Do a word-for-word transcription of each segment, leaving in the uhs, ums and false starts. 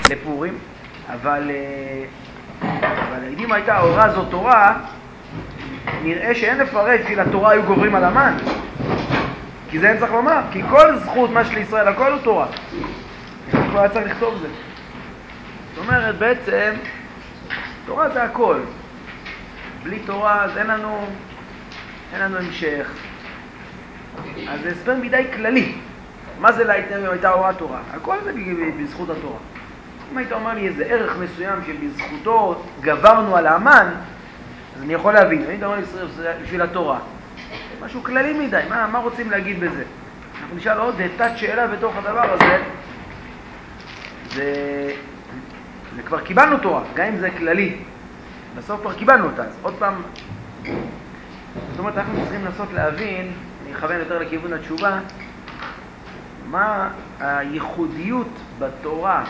לפורים, אבל, אבל אם הייתה אורה זו תורה, נראה שאין לפרש כי לתורה היו גוברים על המן. כי זה אין צריך לומר, כי כל זכות מה של ישראל, הכל הוא תורה. כבר היה צריך לכתוב זה. זאת אומרת, בעצם, תורה זה הכל. בלי תורה, אז אין לנו, אין לנו המשך. אז זה הסבר מדי כללי. מה זה להיתר אם הייתה אורה תורה? הכל זה בזכות התורה. אם היית אומר לי איזה ערך מסוים שבזכותו גברנו על האמן, אז אני יכול להבין. אני אומר ישראל בשביל התורה. משהו כללי מדי, מה, מה רוצים להגיד בזה? אנחנו נשאל עוד תת שאלה בתוך הדבר הזה. זה, זה כבר קיבלנו תורה, גם אם זה כללי. בסוף כבר קיבלנו אותה, אז עוד פעם, זאת אומרת, אנחנו צריכים לנסות להבין, אני אכוון יותר לכיוון התשובה, מה הייחודיות בתורה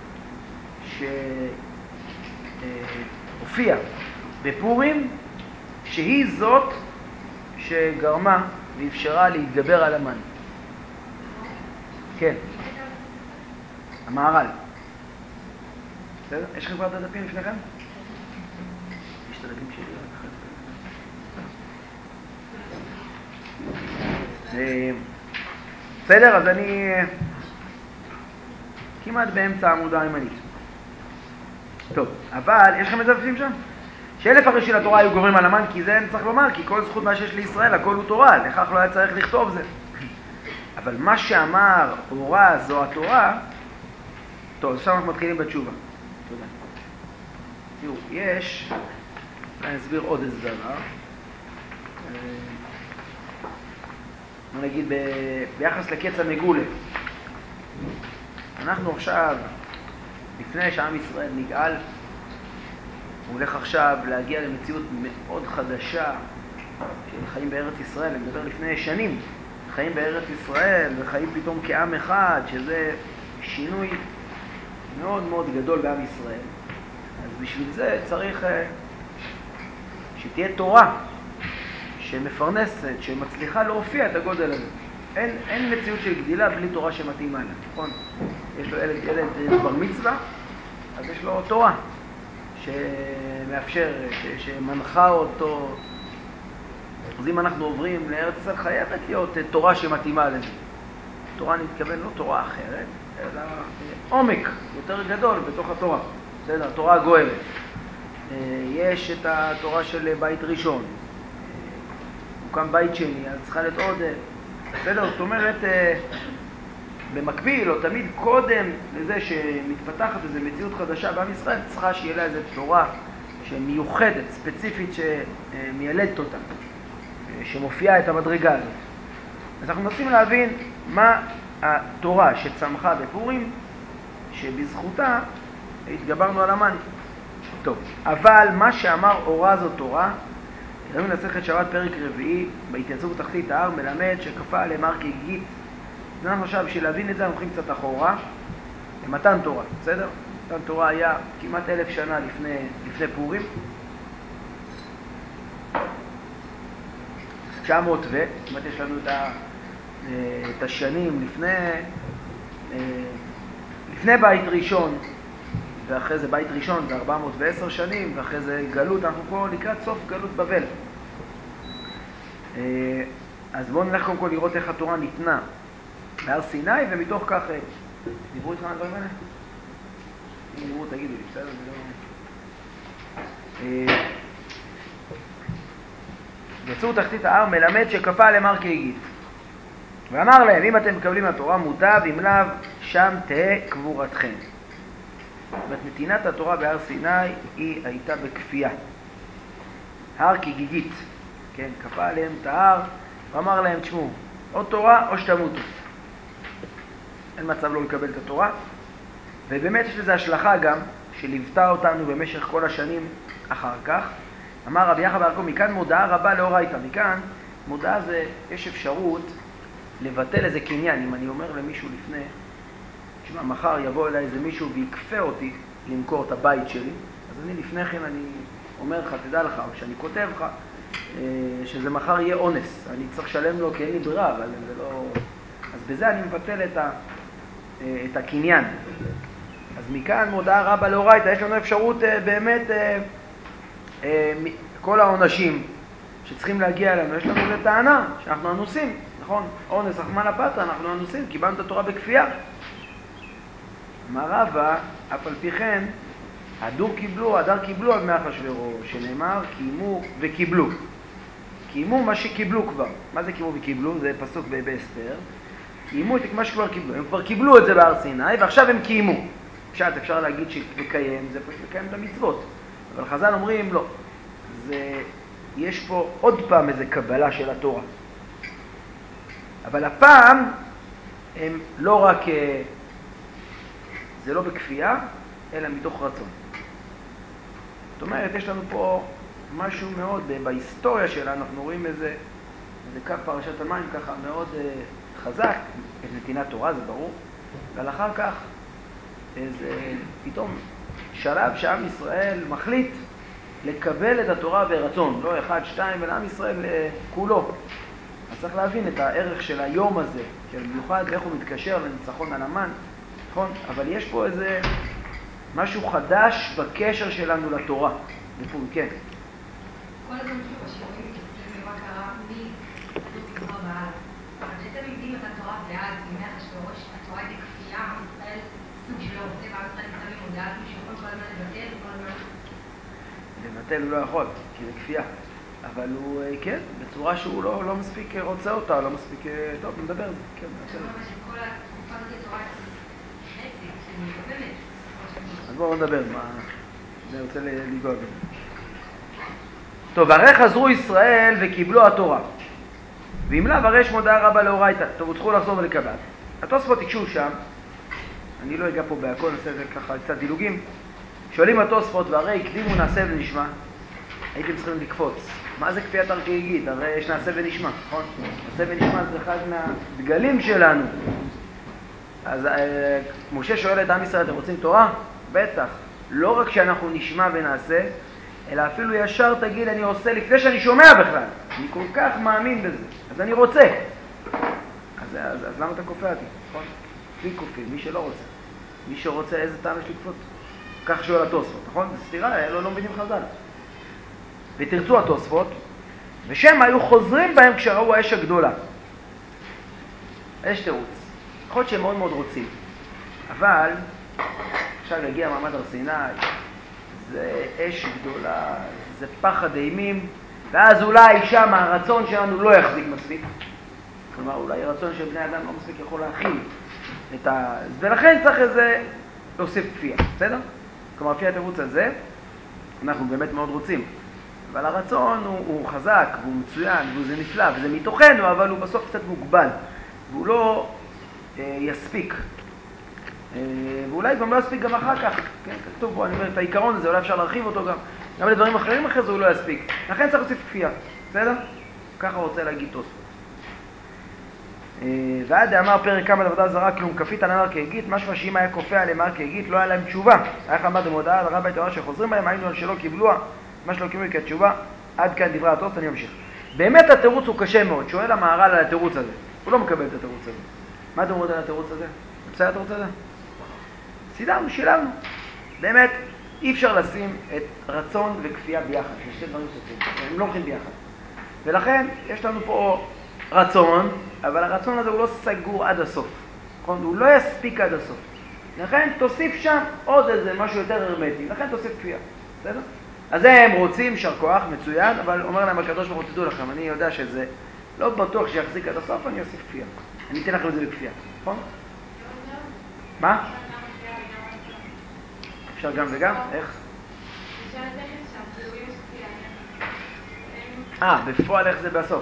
שהופיעה בפורים, שהיא זאת שגרמה ואפשרה להתגבר על המן. כן. המהר"ל. בסדר? יש לכם כבר את הדפים לפניכם? יש את הדפים שלי רק אחרי זה. בסדר? אז אני כמעט באמצע העמודה הימנית. טוב, אבל יש לכם את הדפים שם? שאלף הרי של התורה היו גוברים על המן, כי זה אין צריך לומר, כי כל זכות מה שיש לישראל, הכל הוא תורה, לכך לא היה צריך לכתוב זה. אבל מה שאמר אורה זו התורה, טוב, עכשיו אנחנו מתחילים בתשובה. תודה. תראו, יש, אני אסביר עוד איזה דבר. בוא נגיד, ב... ביחס לקץ המגולה. אנחנו עכשיו, לפני שעם ישראל נגאל, הוא הולך עכשיו להגיע למציאות מאוד חדשה של חיים בארץ ישראל. אני מדבר לפני שנים. חיים בארץ ישראל וחיים פתאום כעם אחד, שזה שינוי מאוד מאוד גדול בעם ישראל. אז בשביל זה צריך שתהיה תורה שמפרנסת, שמצליחה להופיע את הגודל הזה. אין, אין מציאות של גדילה בלי תורה שמתאימה לה, נכון? יש לו ילד, ילד בר מצווה, אז יש לו תורה שמאפשרת, שמנחה אותו. אז אם אנחנו עוברים לארץ ישראל, חייבת להיות תורה שמתאימה לזה. תורה אני מתכוון לא תורה אחרת, אלא עומק יותר גדול בתוך התורה. בסדר, התורה הגואלת. יש את התורה של בית ראשון. הוקם בית שני, אז צריכה להיות עוד... בסדר, זאת אומרת, במקביל, או תמיד קודם לזה שמתפתחת איזו מציאות חדשה בעם ישראל, צריכה שיהיה לה איזו תורה שמיוחדת, ספציפית, שמיילדת אותה, שמופיעה את המדרגה הזאת. אז אנחנו מנסים להבין מה התורה שצמחה בפורים, שבזכותה התגברנו על המן. טוב, אבל מה שאמר אורה זו תורה, ראינו למסכת שבת פרק רביעי, בהתייצבות בתחתית ההר, מלמד שכפה עליהם הר כגיגית. אז אנחנו עכשיו, בשביל להבין את זה, אנחנו הולכים קצת אחורה, למתן תורה, בסדר? מתן תורה היה כמעט אלף שנה לפני, לפני פורים. תשע מאות ו, זאת אומרת, יש לנו את, ה, את השנים לפני, לפני בית ראשון, ואחרי זה בית ראשון זה ארבע מאות ועשר שנים, ואחרי זה גלות, אנחנו פה לקראת סוף גלות בבל. אז בואו נלך קודם כל לראות איך התורה ניתנה בהר סיני, ומתוך כך, דיברו איתך על הדברים האלה? אם דיברו, תגידו לי, בסדר? יצאו תחתית ההר, מלמד שכפה עליהם הר כגיגית. ואמר להם, אם אתם מקבלים התורה מוטב, אם לאו, שם תהא קבורתכם. נתינת התורה בהר סיני היא הייתה בכפייה. הר כגיגית, כן, כפה עליהם את ההר, ואמר להם, תשמעו, או תורה או שתמותו. אין מצב לא לקבל את התורה, ובאמת יש לזה השלכה גם, שליוותה אותנו במשך כל השנים אחר כך. אמר רבי יחיא בר יעקב, מכאן מודעה רבה לאורייתא. מכאן מודעה זה, יש אפשרות לבטל איזה קניין. אם אני אומר למישהו לפני, תשמע, מחר יבוא אליי איזה מישהו ויקפה אותי למכור את הבית שלי, אז אני לפני כן אני אומר לך, תדע לך, או שאני כותב לך, שזה מחר יהיה אונס. אני צריך לשלם לו כי אין לי ברירה, אבל זה לא... אז בזה אני מבטל את, ה... את הקניין. אז אז מכאן מודעה רבה לאורייתא, יש לנו אפשרות אה, באמת, אה, אה, כל העונשים שצריכים להגיע אלינו, יש לנו לטענה שאנחנו אנוסים, נכון? אונס, רחמנא פטרא, אנחנו אנוסים, קיבלנו את התורה בכפייה. אמר רבא, אף על פי כן, הדור קיבלו, הדר קיבלו על מאה אחשוורוש, שנאמר, קיימו וקיבלו. קיימו מה שקיבלו כבר. מה זה קיימו וקיבלו? זה פסוק באסתר. קיימו את מה שכבר קיבלו. הם כבר קיבלו את זה בהר סיני, ועכשיו הם קיימו. פשט, אפשר להגיד שלקיים, זה פשוט לקיים את המצוות. אבל חז"ל אומרים, לא. זה, יש פה עוד פעם איזה קבלה של התורה. אבל הפעם, הם לא רק, זה לא בכפייה, אלא מתוך רצון. זאת אומרת, יש לנו פה משהו מאוד, בהיסטוריה שלנו, אנחנו רואים איזה, איזה קו פרשת המים ככה מאוד uh, חזק, את נתינת תורה, זה ברור, אבל אחר כך איזה פתאום שלב שעם ישראל מחליט לקבל את התורה ברצון, לא אחד, שתיים, אלא עם ישראל uh, כולו. אז צריך להבין את הערך של היום הזה, של במיוחד איך הוא מתקשר לניצחון על המן, נכון? אבל יש פה איזה משהו חדש בקשר שלנו לתורה. בפור, כן. כל הזמן כאילו בשיעורים מתעסקים במה קרה מהדור כבר והלאה. אבל בעצם אם את התורה בעד, בימי אחשוורוש, התורה הייתה כפייה, עם ישראל סוג שלא רוצה, ועם ישראל נמצא במודעת משהו, כל הזמן לבטל, כל הזמן... לבטל הוא לא יכול, כי זה כפייה. אבל הוא, כן, בצורה שהוא לא, לא מספיק רוצה אותה, לא מספיק... טוב, נדבר על זה, כן, נדבר על זה. שכל התקופה הזאת התורה חצי, כאילו, לא באמת. אז בואו נדבר, מה... אני רוצה לגוע בזה. טוב, הרי חזרו ישראל וקיבלו התורה. ואם לאו, הרי יש מודעה רבה לאורייתא. טוב, צריכו לחזור ולקבל. התוספות תקשו שם, אני לא אגע פה בהכל, נעשה את זה ככה קצת דילוגים. שואלים התוספות, והרי הקדימו נעשה ונשמע. הייתם צריכים לקפוץ. מה זה כפיית ארכאיגית? הרי יש נעשה ונשמע, נכון? נעשה ונשמע זה אחד מהדגלים שלנו. אז אה, משה שואל את עם ישראל, אתם רוצים תורה? בטח. לא רק שאנחנו נשמע ונעשה, אלא אפילו ישר תגיד, אני עושה לפני שאני שומע בכלל. אני כל כך מאמין בזה, אז אני רוצה. אז, אז, אז למה אתה קופא אותי? נכון? מי קופא? מי שלא רוצה. מי שרוצה, איזה טעם יש לקפות? כך שואל התוספות, נכון? זה סתירה, לא, לא מבינים חז"ל. ותרצו התוספות, ושם היו חוזרים בהם כשראו האש הגדולה. יש תירוץ. יכול להיות שהם מאוד מאוד רוצים. אבל, עכשיו יגיע מעמד הר סיני, זה אש גדולה, זה פחד אימים, ואז אולי שם הרצון שלנו לא יחזיק מספיק. כלומר, אולי הרצון של בני אדם לא מספיק יכול להכיל את ה... ולכן צריך איזה להוסיף כפייה, בסדר? כלומר, לפי התירוץ הזה, אנחנו באמת מאוד רוצים. אבל הרצון הוא, הוא חזק, והוא מצוין, וזה נפלא, וזה מתוכנו, אבל הוא בסוף קצת מוגבל, והוא לא אה, יספיק. אה, ואולי גם לא יספיק גם אחר כך. כן, כתוב בו, אני אומר, את העיקרון הזה, אולי אפשר להרחיב אותו גם. גם לדברים אחרים אחרי זה הוא לא יספיק. לכן צריך להוסיף כפייה, בסדר? ככה רוצה להגיד תוספות. אה, ועד דאמר פרק כמה לעבודה זרה, כלום כפית על ארכאיגית, משמע שאם היה כופה עליהם ארכאיגית, לא היה להם תשובה. היה חמד במודעה על רבי תורה שחוזרים בהם, היינו על שלא קיבלוה, מה שלא קיבלו כתשובה. עד כאן דברי התוספות, אני ממשיך. באמת התירוץ הוא קשה מאוד. שואל המהר"ל על התירוץ הזה. הוא לא מקבל את התירוץ הזה. מה אתם אומרים על התירוץ הזה? בסדר התירוץ הזה? סידרנו, שילמנו. באמת, אי אפשר לשים את רצון וכפייה ביחד. זה שתי דברים סופרים. הם לא הולכים ביחד. ולכן, יש לנו פה רצון, אבל הרצון הזה הוא לא סגור עד הסוף. נכון? הוא לא יספיק עד הסוף. לכן, תוסיף שם עוד איזה משהו יותר הרמטי. לכן, תוסיף כפייה. בסדר? אז הם רוצים שר כוח, מצוין, אבל אומר להם הקדוש ברוך הוא, תדעו לכם, אני יודע שזה לא בטוח שיחזיק עד הסוף, אני אוסיף כפייה. אני אתן לכם את זה בכפייה, נכון? מה? אפשר גם וגם? איך? אה, בפועל איך זה בסוף?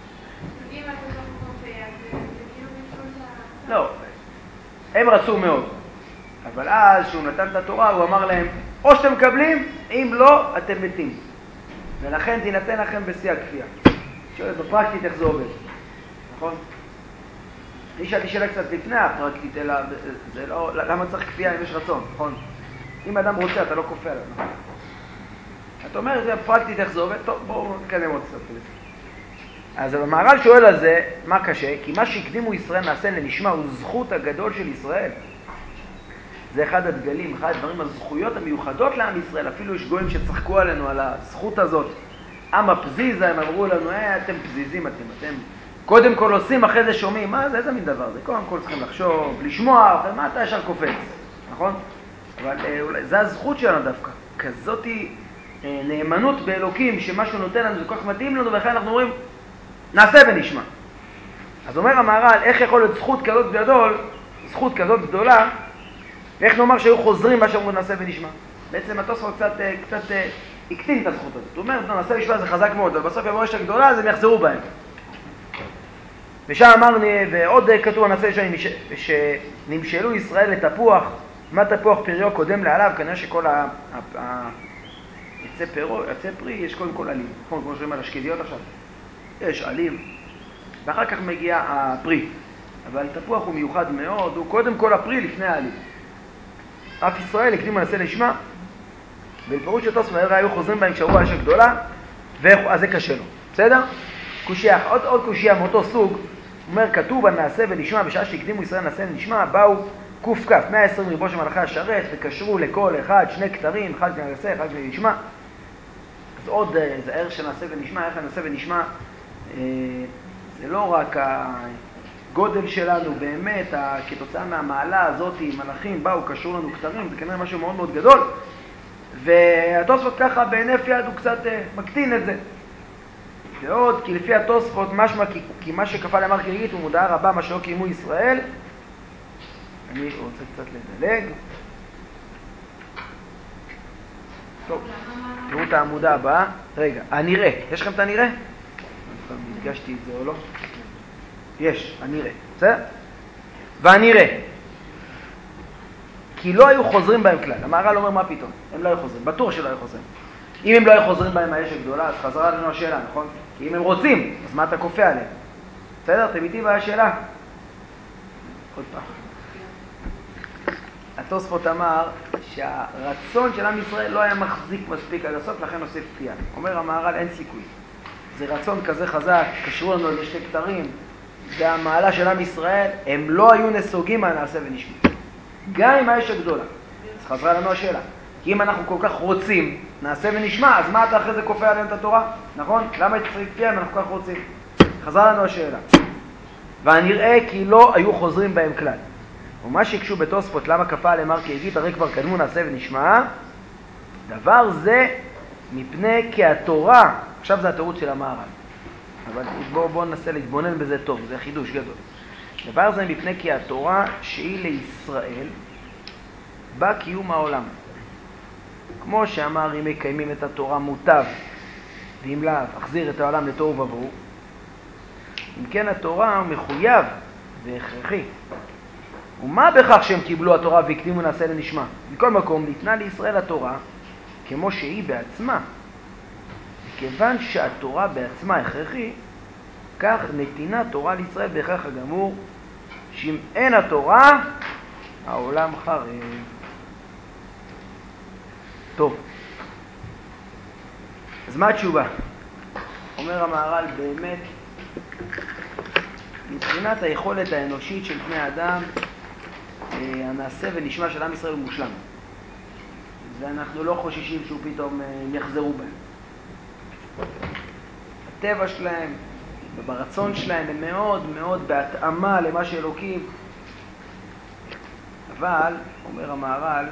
לא, הם רצו מאוד, אבל אז שהוא נתן את התורה, הוא אמר להם, או שאתם מקבלים, אם לא, אתם מתים. ולכן תינתן לכם בשיא הכפייה. שואלת בפרקטית איך זה עובד, נכון? אני שאלתי שאלה קצת לפני הפרקטית, אלא זה לא, למה צריך כפייה אם יש רצון, נכון? אם אדם רוצה, אתה לא כופה עליו, נכון? אתה אומר, זה הפרקטית איך זה עובד, טוב, בואו נקדם עוד קצת בזה. אז המהר"ל שואל על זה, מה קשה? כי מה שהקדימו ישראל נעשה לנשמע הוא זכות הגדול של ישראל. זה אחד הדגלים, אחד הדברים, הזכויות המיוחדות לעם ישראל. אפילו יש גויים שצחקו עלינו על הזכות הזאת. עם הפזיזה, הם אמרו לנו, אה, אתם פזיזים, אתם, אתם קודם כל עושים, אחרי זה שומעים. מה זה, איזה מין דבר זה? קודם כל צריכים לחשוב, לשמוע, ומה אתה ישר קופץ, נכון? אבל אולי, זה הזכות שלנו דווקא. כזאת היא נאמנות באלוקים, שמשהו נותן לנו, זה כל כך מתאים לנו, ואחרי אנחנו אומרים, נעשה ונשמע. אז אומר המהר"ל, איך יכול להיות זכות כזאת גדול, זכות כזאת גדולה, ואיך נאמר שהיו חוזרים מה שאמרו נעשה ונשמע. בעצם התוספות קצת, קצת הקטין את הזכות הזאת. הוא אומר, נעשה ונשמע זה חזק מאוד, אבל בסוף יבוא רשת גדולה, אז הם יחזרו בהם. ושם אמרנו, ועוד כתוב נעשה שנמשלו ישראל לתפוח, מה תפוח פריו קודם לעליו, כנראה שכל ה... יצא פירו, יצא פרי, יש קודם כל עלים. נכון, כמו שאומרים על השקדיות עכשיו. יש עלים, ואחר כך מגיע הפרי. אבל תפוח הוא מיוחד מאוד, הוא קודם כל הפרי לפני העלים. אף ישראל הקדימו נעשה לשמה, ולפירוש שתוספות היו חוזרים בהם כשהראו האש הגדולה, אז זה קשה לו. בסדר? קושייה, עוד, עוד קושייה מאותו סוג, הוא אומר, כתוב על נעשה ונשמע, בשעה שהקדימו ישראל נעשה ונשמע, באו קוף כף, מאה ועשרים ריבו של מלאכי השרת, וקשרו לכל אחד שני כתרים, אחד כדי נעשה, אחד כדי נשמע. אז עוד איזה ערך של נעשה ונשמע, איך נעשה ונשמע, זה לא רק הגודל שלנו, באמת, כתוצאה מהמעלה הזאת, מלאכים באו, קשרו לנו כתרים, זה כנראה משהו מאוד מאוד גדול, והתוספות ככה בהינף יד הוא קצת מקטין את זה. ועוד, כי לפי התוספות, משמע, כי, כי מה שכפה למר כרית הוא מודעה רבה, מה שלא קיימו ישראל. אני רוצה קצת לדלג. טוב, תראו את העמודה הבאה. רגע, הנראה. יש לכם את הנראה? אני לא יודע אם הדגשתי את זה או לא. יש, הנראה. בסדר? והנראה. כי לא היו חוזרים בהם כלל. המהר"ל אומר מה פתאום? הם לא היו חוזרים. בטוח שלא היו חוזרים. אם הם לא היו חוזרים בהם האש הגדולה, אז חזרה לנו השאלה, נכון? כי אם הם רוצים, אז מה אתה כופה עליהם? בסדר? אתם איתי והשאלה? עוד פעם. התוספות אמר שהרצון של עם ישראל לא היה מחזיק מספיק עד הסוף, לכן נוסיף כפייה. אומר המהר"ל, אין סיכוי. זה רצון כזה חזק, קשרו לנו על שתי כתרים, זה המעלה של עם ישראל, הם לא היו נסוגים מה נעשה ונשמע. גם עם האש הגדולה. אז חזרה לנו השאלה. כי אם אנחנו כל כך רוצים, נעשה ונשמע, אז מה אתה אחרי זה כופה עליהם את התורה? נכון? למה צריך כפייה אם אנחנו כל כך רוצים? חזרה לנו השאלה. והנראה כי לא היו חוזרים בהם כלל. ומה שיקשו בתוספות, למה כפה עליהם הר כהגיד, הרי כבר קדמו נעשה ונשמע, דבר זה מפני כי התורה, עכשיו זה התירוץ של המהר"ל, אבל בואו בוא ננסה להתבונן בזה טוב, זה חידוש גדול. דבר זה מפני כי התורה שהיא לישראל, בא קיום העולם. כמו שאמר, אם מקיימים את התורה מוטב, ואם לאו, החזיר את העולם לתוהו ובוהו, אם כן התורה מחויב והכרחי. ומה בכך שהם קיבלו התורה והקדימו נעשה לנשמע? מכל מקום ניתנה לישראל התורה כמו שהיא בעצמה. כיוון שהתורה בעצמה הכרחי, כך נתינה תורה לישראל בהכרח הגמור, שאם אין התורה, העולם חרב. טוב, אז מה התשובה? אומר המהר"ל, באמת, מבחינת היכולת האנושית של בני אדם, הנעשה ונשמע של עם ישראל הוא מושלם. ואנחנו לא חוששים שהוא פתאום יחזרו בהם. הטבע שלהם וברצון שלהם הם מאוד מאוד בהתאמה למה שאלוקים. אבל, אומר המהר"ל,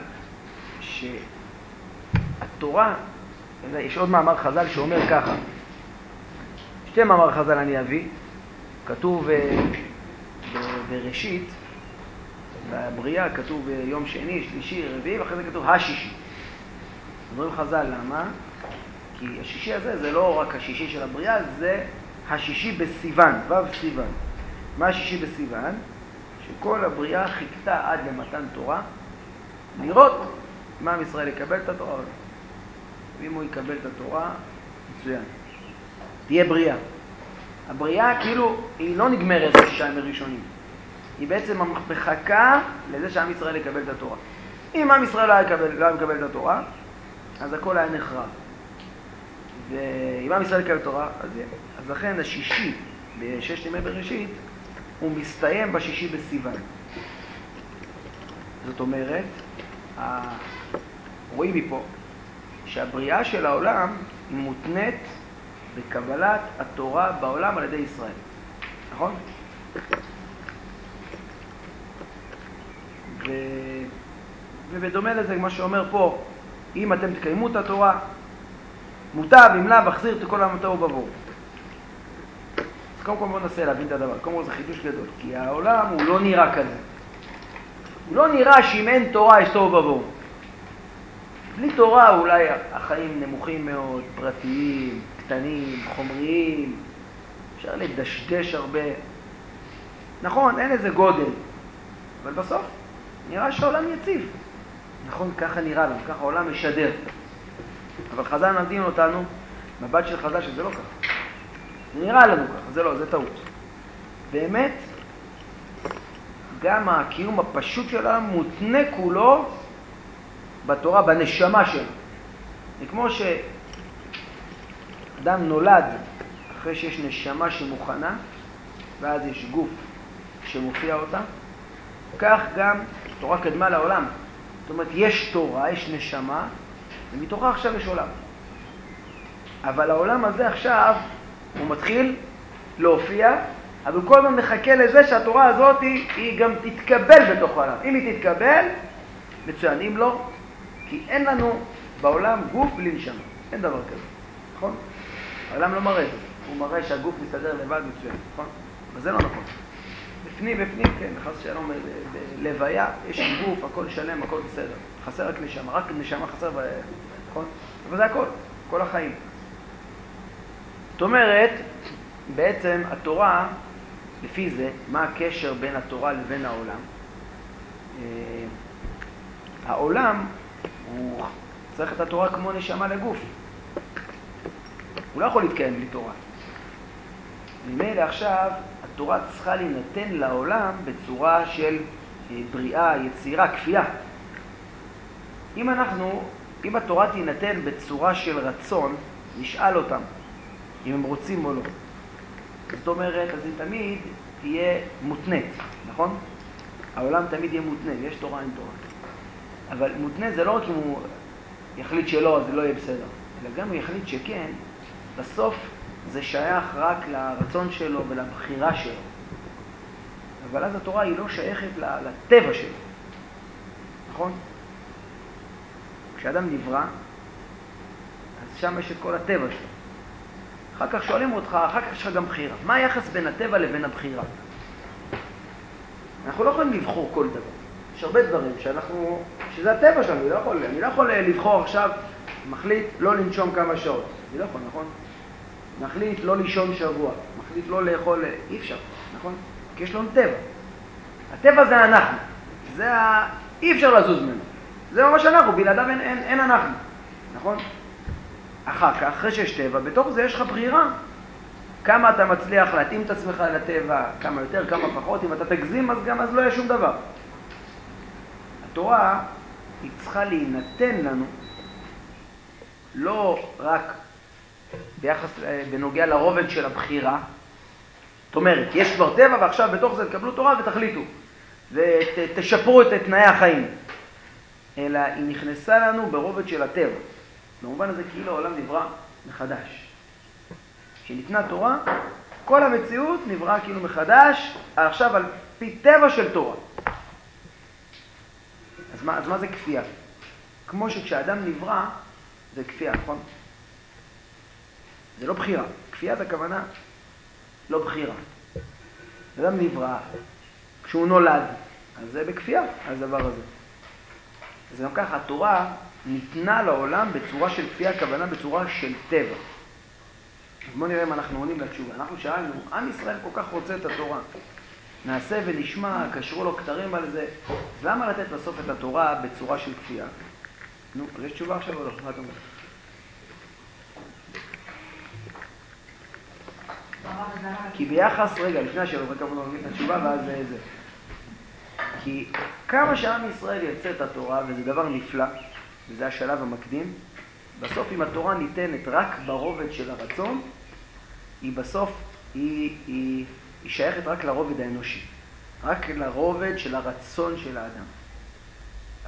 שהתורה, יש עוד מאמר חז"ל שאומר ככה, שתי מאמר חז"ל אני אביא, כתוב בראשית, בבריאה כתוב יום שני, שלישי, רביעי, ואחרי זה כתוב השישי. אומרים חז"ל, למה? כי השישי הזה זה לא רק השישי של הבריאה, זה השישי בסיוון, ו' סיוון. מה השישי בסיוון? שכל הבריאה חיכתה עד למתן תורה, לראות מה עם ישראל יקבל את התורה. ואם הוא יקבל את התורה, מצוין. תהיה בריאה. הבריאה כאילו היא לא נגמרת בשישה ימים ראשונים. היא בעצם מחכה לזה שעם ישראל יקבל את התורה. אם עם ישראל לא יקבל, לא יקבל את התורה, אז הכל היה נחרב. ואם עם ישראל יקבל את התורה, אז, אז לכן השישי בששת ימי בראשית, הוא מסתיים בשישי בסיוון. זאת אומרת, רואים מפה שהבריאה של העולם היא מותנית בקבלת התורה בעולם על ידי ישראל. נכון? ו... ובדומה לזה, מה שאומר פה, אם אתם תקיימו את התורה, מוטב, אם לאו, החזיר את כל העם התוהו ובוהו. אז קודם כל בואו ננסה להבין את הדבר. קודם כל זה חידוש גדול, כי העולם הוא לא נראה כזה. הוא לא נראה שאם אין תורה יש תוהו ובוהו. בלי תורה אולי החיים נמוכים מאוד, פרטיים, קטנים, חומריים, אפשר לדשדש הרבה. נכון, אין איזה גודל, אבל בסוף נראה שהעולם יציב. נכון, ככה נראה לנו, ככה העולם משדר. אבל חז"ל מלמדים אותנו, מבט של חז"ל שזה לא ככה. זה נראה לנו ככה, זה לא, זה טעות. באמת, גם הקיום הפשוט של העולם מותנה כולו בתורה, בנשמה שלו. זה כמו שאדם נולד אחרי שיש נשמה שמוכנה, ואז יש גוף שמופיע אותה, כך גם תורה קדמה לעולם. זאת אומרת, יש תורה, יש נשמה, ומתוכה עכשיו יש עולם. אבל העולם הזה עכשיו, הוא מתחיל להופיע, אבל כל הזמן מחכה לזה שהתורה הזאת היא, היא גם תתקבל בתוך העולם. אם היא תתקבל, מצוין. אם לא, כי אין לנו בעולם גוף בלי נשמה. אין דבר כזה, נכון? העולם לא מראה את זה. הוא מראה שהגוף מסתדר לבד מצוין, נכון? אבל זה לא נכון. בפנים, בפנים, כן, חס שלום, בלוויה, יש גוף, הכל שלם, הכל בסדר. חסר רק נשמה, רק נשמה חסר, ב... נכון? אבל זה הכל, כל החיים. זאת אומרת, בעצם התורה, לפי זה, מה הקשר בין התורה לבין העולם? העולם, הוא צריך את התורה כמו נשמה לגוף. הוא לא יכול להתקיים בלי תורה. ממילא עכשיו, התורה צריכה להינתן לעולם בצורה של בריאה, יצירה, כפייה. אם אנחנו, אם התורה תינתן בצורה של רצון, נשאל אותם אם הם רוצים או לא. זאת אומרת, אז היא תמיד תהיה מותנית, נכון? העולם תמיד יהיה מותנה, יש תורה אין תורה. אבל מותנה זה לא רק אם הוא יחליט שלא, אז זה לא יהיה בסדר. אלא גם הוא יחליט שכן, בסוף זה שייך רק לרצון שלו ולבחירה שלו. אבל אז התורה היא לא שייכת לטבע שלו. נכון? כשאדם נברא, אז שם יש את כל הטבע שלו. אחר כך שואלים אותך, אחר כך יש לך גם בחירה. מה היחס בין הטבע לבין הבחירה? אנחנו לא יכולים לבחור כל דבר. יש הרבה דברים שאנחנו, שזה הטבע שלנו, אני לא יכול, אני לא יכול לבחור עכשיו, מחליט לא לנשום כמה שעות. אני לא יכול, נכון? מחליט לא לישון שבוע, מחליט לא לאכול, אי אפשר, נכון? כי יש לנו טבע. הטבע זה אנחנו, זה ה... אי אפשר לזוז ממנו. זה ממש אנחנו, בלעדיו אין, אין, אין אנחנו, נכון? אחר כך, אחרי שיש טבע, בתוך זה יש לך בחירה. כמה אתה מצליח להתאים את עצמך לטבע, כמה יותר, כמה פחות. אם אתה תגזים, אז גם אז לא יהיה שום דבר. התורה היא צריכה להינתן לנו, לא רק ביחס, בנוגע לרובד של הבחירה. זאת אומרת, יש כבר טבע ועכשיו בתוך זה תקבלו תורה ותחליטו. ותשפרו את תנאי החיים. אלא היא נכנסה לנו ברובד של הטבע. במובן הזה כאילו העולם נברא מחדש. כשניתנה תורה, כל המציאות נברא כאילו מחדש, עכשיו על פי טבע של תורה. אז מה, אז מה זה כפייה? כמו שכשאדם נברא, זה כפייה, נכון? זה לא בחירה. כפייה זה הכוונה לא בחירה. אדם נברא, כשהוא נולד, אז זה בכפייה, הדבר הזה. אז גם ככה, התורה ניתנה לעולם בצורה של כפייה, הכוונה בצורה של טבע. אז בואו נראה אם אנחנו עונים לתשובה. אנחנו שאלנו, עם ישראל כל כך רוצה את התורה. נעשה ונשמע, קשרו לו כתרים על זה. אז למה לתת בסוף את התורה בצורה של כפייה? נו, אז יש תשובה עכשיו או לא? מה אתה אומר? כי ביחס, רגע, לפני השאלה, רק אמרנו להגיד את התשובה ואז זה זה. כי כמה שעם ישראל ירצה את התורה, וזה דבר נפלא, וזה השלב המקדים, בסוף אם התורה ניתנת רק ברובד של הרצון, היא בסוף, היא, היא, היא שייכת רק לרובד האנושי. רק לרובד של הרצון של האדם.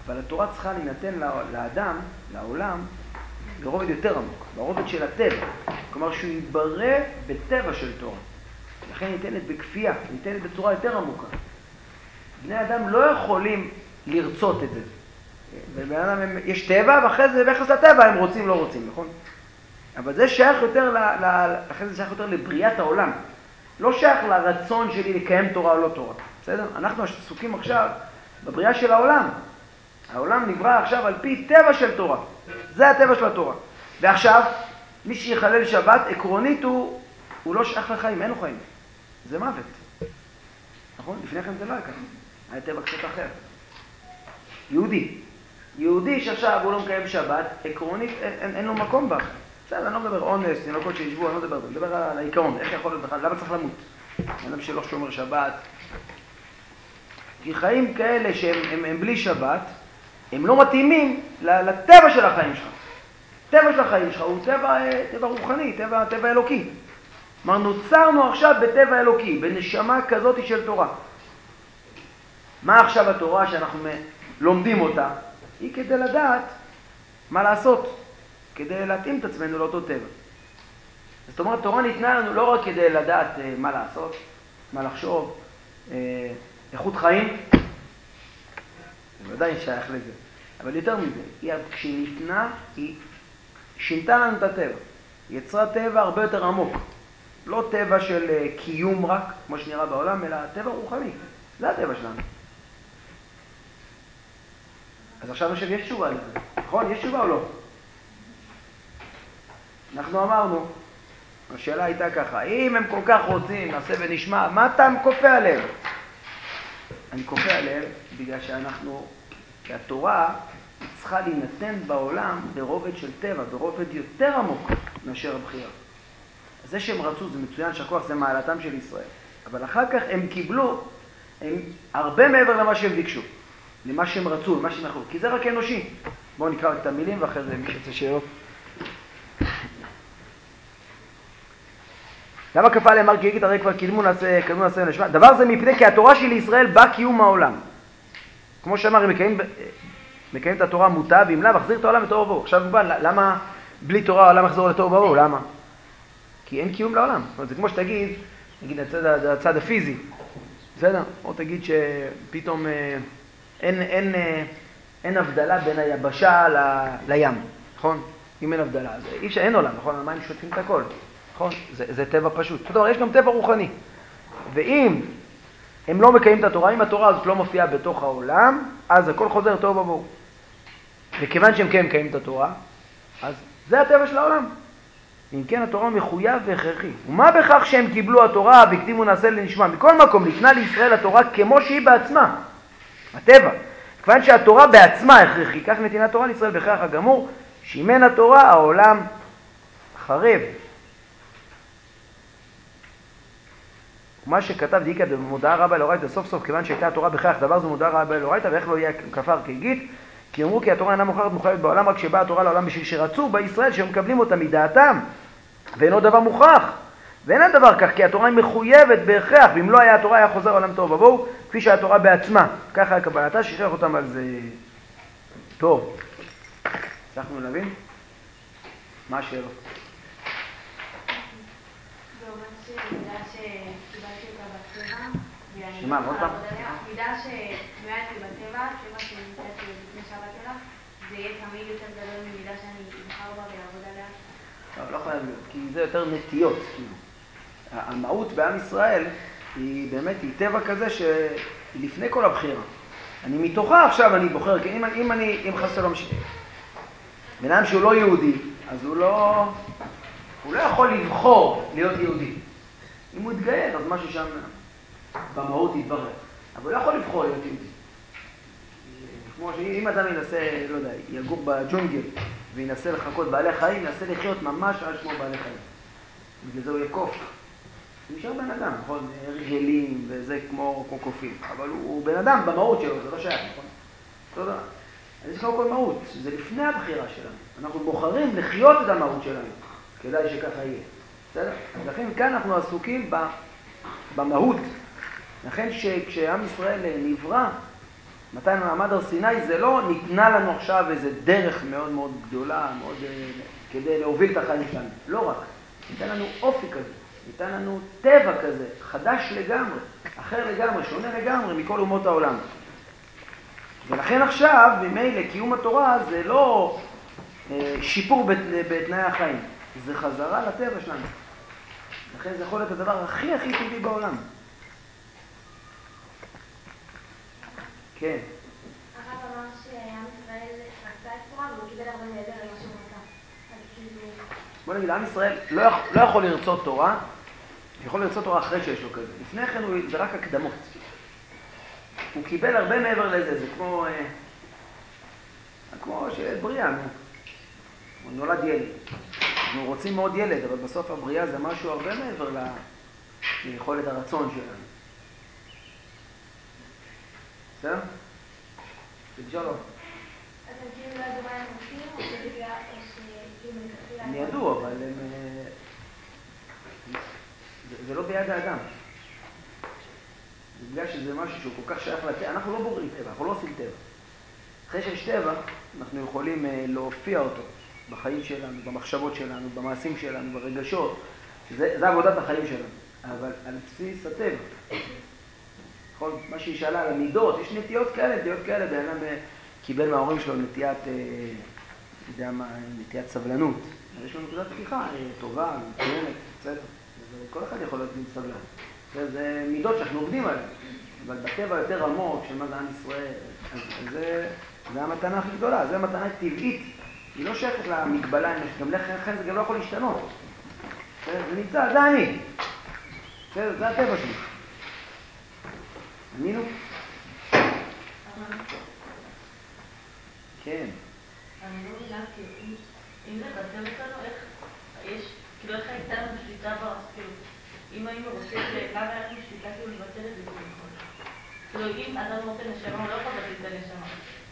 אבל התורה צריכה להינתן לאדם, לעולם, ברובד יותר עמוק, ברובד של הטבע. כלומר שהוא יתברא בטבע של תורה. לכן ניתנת בכפייה, ניתנת בצורה יותר עמוקה. בני אדם לא יכולים לרצות את זה. בבני אדם הם, יש טבע, ואחרי זה ביחס לטבע הם רוצים, לא רוצים, נכון? אבל זה שייך יותר, ל, ל, אחרי זה שייך יותר לבריאת העולם. לא שייך לרצון שלי לקיים תורה או לא תורה. בסדר? אנחנו עסוקים עכשיו בבריאה של העולם. העולם נברא עכשיו על פי טבע של תורה. זה הטבע של התורה. ועכשיו, מי שיחלל שבת, עקרונית הוא, הוא לא שייך לחיים, אין לו חיים. זה מוות. נכון? לפני כן זה לא היה ככה. היה טבע קצת אחר. יהודי. יהודי שעכשיו הוא לא מקיים שבת, עקרונית אין, אין, אין לו מקום בה. בסדר, אני לא מדבר אונס, תינוקות שישבו, אני לא מדבר, אני מדבר על העיקרון, איך יכול להיות בכלל, למה צריך למות? אדם שלא שומר שבת. כי חיים כאלה שהם הם, הם בלי שבת, הם לא מתאימים לטבע של החיים שלך. טבע של החיים שלך הוא טבע, טבע רוחני, טבע, טבע אלוקי. כלומר, נוצרנו עכשיו בטבע אלוקי, בנשמה כזאת של תורה. מה עכשיו התורה שאנחנו לומדים אותה? היא כדי לדעת מה לעשות, כדי להתאים את עצמנו לאותו טבע. זאת אומרת, תורה ניתנה לנו לא רק כדי לדעת מה לעשות, מה לחשוב, איכות חיים, זה ודאי שייך לזה. אבל יותר מזה, היא, כשהיא ניתנה, היא שינתה לנו את הטבע. היא יצרה טבע הרבה יותר עמוק. לא טבע של קיום רק, כמו שנראה בעולם, אלא טבע רוחני. זה הטבע שלנו. אז עכשיו עכשיו יש תשובה לזה. נכון? יש תשובה או לא? אנחנו אמרנו, השאלה הייתה ככה, אם הם כל כך רוצים, נעשה ונשמע, מה אתה כופה עליהם? אני כופה עליהם בגלל שאנחנו, כי התורה צריכה להינתן בעולם ברובד של טבע, ברובד יותר עמוק מאשר הבחירה. אז זה שהם רצו, זה מצוין שכוח, זה מעלתם של ישראל. אבל אחר כך הם קיבלו, הם הרבה מעבר למה שהם ביקשו, למה שהם רצו, למה שהם יכלו, כי זה רק אנושי. בואו נקרא רק את המילים ואחרי זה מי שרצה שאלות. למה כפה עליהם הר כי יגיד הרי כבר קדמו נעשה, קדמו נעשה ונשמע? דבר זה מפני כי התורה של ישראל בא קיום העולם. כמו שאמר, הם מקיים, מקיים את התורה מוטה, ואם לא, מחזיר את העולם לתוהו ובוהו. עכשיו מובן, למה בלי תורה העולם מחזור לתוהו ובוהו? למה? כי אין קיום לעולם. זאת אומרת, זה כמו שתגיד, נגיד, הצד, הצד הפיזי. בסדר? או תגיד שפתאום אין, אין, אין הבדלה בין היבשה ל, לים. נכון? אם אין הבדלה, אז אי אפשר, אין עולם, נכון? המים שוטפים את הכל. נכון? זה, זה טבע פשוט. זאת אומרת, יש גם טבע רוחני. ואם הם לא מקיימים את התורה, אם התורה הזאת לא מופיעה בתוך העולם, אז הכל חוזר טוב ובוהו. וכיוון שהם כן מקיימים את התורה, אז זה הטבע של העולם. אם כן, התורה מחויב והכרחי. ומה בכך שהם קיבלו התורה והקדימו נעשה לנשמע? מכל מקום, ניתנה לישראל התורה כמו שהיא בעצמה. הטבע. כיוון שהתורה בעצמה הכרחי, כך נתינה תורה לישראל בכך הגמור, שאם אין התורה, העולם חרב. ומה שכתב דיקה במודעה רבה אלוהיתא, סוף סוף כיוון שהייתה התורה בכך, דבר זו מודעה רבה אלוהיתא, ואיך לא יהיה כפר כהגית, כי אמרו כי התורה אינה מוכרת מוכרת בעולם, רק שבאה התורה לעולם בשביל שרצו בישראל שהם מקבלים אותה מדעתם, ואינו דבר מוכרח, ואין הדבר כך, כי התורה היא מחויבת בהכרח, ואם לא היה התורה היה חוזר עולם טוב ובוהו, כפי שהתורה בעצמה, ככה הקבלתה שכח אותם על זה. טוב, הצלחנו להבין? מה השאלות? שמה, עוד פעם? מידה שמעטתי בטבע, טבע שנמצאתי לפני שבת אלא, זה יהיה תמיד יותר גדול ממידה שאני אבחר בה ויעבוד עליה? לא, לא חייב להיות, כי זה יותר נטיות. המהות בעם ישראל היא באמת, היא טבע כזה שהיא לפני כל הבחירה. אני מתוכה עכשיו אני בוחר, כי אם, אם אני, אם חסר לא משנה. בינם שהוא לא יהודי, אז הוא לא, הוא לא יכול לבחור להיות יהודי. אם הוא יתגייר, אז משהו שם במהות יתברר. אבל הוא לא יכול לבחור להיות יהודי. כמו שאם אדם ינסה, לא יודע, יגור בג'ונגל וינסה לחכות בעלי חיים, ינסה לחיות ממש על שמו בעלי חיים. בגלל זה הוא יקוף. הוא נשאר בן אדם, נכון? הרגלים וזה כמו, כמו קופים. אבל הוא, הוא בן אדם במהות שלו, זה לא שייך, נכון? תודה. אז יש קודם כל מהות, זה לפני הבחירה שלנו. אנחנו בוחרים לחיות את המהות שלנו. כדאי שככה יהיה. בסדר? לכן כאן אנחנו עסוקים במהות. לכן שכשעם ישראל נברא, מתי מעמד הר סיני זה לא ניתנה לנו עכשיו איזה דרך מאוד מאוד גדולה, מאוד, כדי להוביל את החיים שלנו. לא רק. ניתן לנו אופי כזה, ניתן לנו טבע כזה, חדש לגמרי, אחר לגמרי, שונה לגמרי מכל אומות העולם. ולכן עכשיו, ממילא קיום התורה זה לא אה, שיפור בת, בתנאי החיים, זה חזרה לטבע שלנו. לכן זה יכול להיות הדבר הכי הכי טבעי בעולם. כן. הרב אמר שעם ישראל רצה את תורה, אבל הוא קיבל הרבה מעבר למה שהוא רצה. אז כאילו... בוא נגיד, עם ישראל לא יכול, לא יכול לרצות תורה, יכול לרצות תורה אחרי שיש לו כזה. לפני כן הוא, זה רק הקדמות. הוא קיבל הרבה מעבר לזה, זה כמו... אה, כמו שבריאה, הוא נולד ילד. אנחנו רוצים מאוד ילד, אבל בסוף הבריאה זה משהו הרבה מעבר ליכולת הרצון שלנו. בסדר? תשאל לו. אז הם כאילו לא ידעו מה הם רוצים, או שבגלל, או שכאילו מלכתחילה... הם ידעו, אבל הם... זה, זה לא ביד האדם. זה בגלל שזה משהו שהוא כל כך שייך לטבע. אנחנו לא בוראים טבע, אנחנו לא עושים טבע. אחרי שיש טבע, אנחנו יכולים להופיע אותו בחיים שלנו, במחשבות שלנו, במעשים שלנו, ברגשות. שזה, זה עבודת החיים שלנו. אבל על בסיס הטבע. נכון? מה שהיא שאלה על המידות, יש נטיות כאלה, נטיות כאלה, באדם קיבל מההורים שלו נטיית, יודע מה, נטיית סבלנות. אז יש לו נקודת פתיחה טובה, מצוינת, בסדר. כל אחד יכול להיות סבלן. זה, זה מידות שאנחנו עובדים עליהן. אבל בטבע יותר עמוק של מה זה עם ישראל, אז זה, זה המתנה הכי גדולה, זה המתנה טבעית. היא לא שייכת למגבלה, גם לכן זה גם לא יכול להשתנות. זה נמצא, זה אני. זה, זה הטבע שלי. ענינו? כן. אני לא מבינה, כאילו, אם לבטל אותנו, איך יש, כאילו, איך הייתה לנו שליטה ברספיות? אם היינו רוצים, למה היה לנו שליטה כאילו לבטל את זה כביכול? כאילו, אם אדם רוצה נשמה, הוא לא יכול לבטל את הנשמה.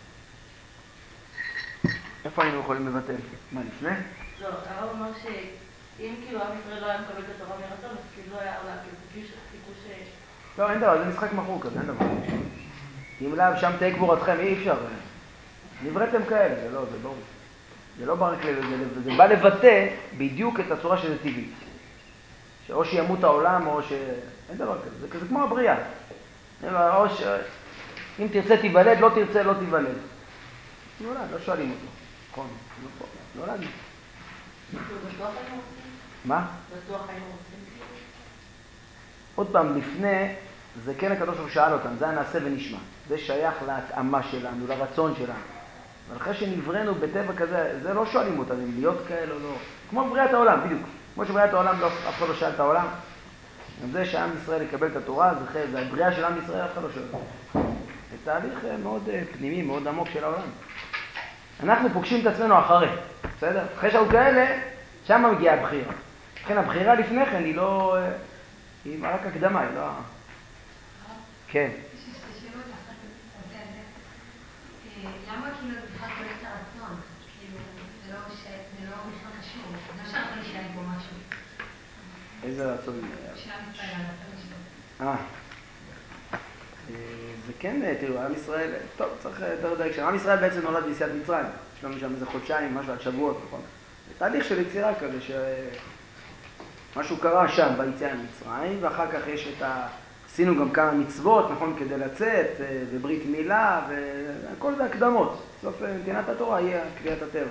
איפה היינו יכולים לבטל? מה, לפני? לא, הרב אמר שאם כאילו עם ישראל לא היה מקבל את התורה מרצון, אז כאילו לא היה עולה, כאילו, סיכוי ש... לא, אין דבר, זה משחק מכור כזה, אין דבר. אם לאו שם תהיה גבורתכם, אי אפשר. נבראתם כאלה, זה לא, זה ברור. זה לא בא רק לזה, זה בא לבטא בדיוק את הצורה שזה טבעי. שאו שימות העולם, או ש... אין דבר כזה, זה כזה כמו הבריאה. או ש... אם תרצה תיוולד, לא תרצה, לא תיוולד. נולד, לא שואלים אותו. נכון, נולד. בטוח היינו רוצים? מה? בטוח היינו רוצים? עוד פעם, לפני, זה כן הקדוש הוא שאל אותם, זה הנעשה ונשמע. זה שייך להתאמה שלנו, לרצון שלנו. אבל אחרי שנבראנו בטבע כזה, זה לא שואלים אותם, אם להיות כאלה או לא. כמו בריאת העולם, בדיוק. כמו שבריאת העולם, לא, אף אחד לא שאל את העולם. גם זה שעם ישראל יקבל את התורה, זה, זה הבריאה של עם ישראל, אף אחד לא שואל. זה תהליך מאוד פנימי, מאוד עמוק של העולם. אנחנו פוגשים את עצמנו אחרי, בסדר? אחרי שהיו כאלה, שם מגיעה הבחירה. לכן הבחירה לפני כן היא לא... היא רק הקדמה, היא לא... כן. יש שתי שאלות, אחת רוצה על זה. למה כאילו זה בכלל קולט את הרצון? כאילו, זה לא בכלל קשור. זה לא שהרצון יישאר פה משהו. איזה רצון? שעם ישראל, הרצון שלו. אה. זה כן, תראו, עם ישראל, טוב, צריך יותר דייק שם. עם ישראל בעצם נולד ביציאת מצרים. יש לנו שם איזה חודשיים, משהו, עד שבועות, נכון? זה תהליך של יצירה כזה, שמשהו קרה שם ביציאה ממצרים, ואחר כך יש את ה... עשינו גם כמה מצוות, נכון, כדי לצאת, וברית מילה, וכל זה הקדמות. בסוף נתינת התורה יהיה קריאת הטבע.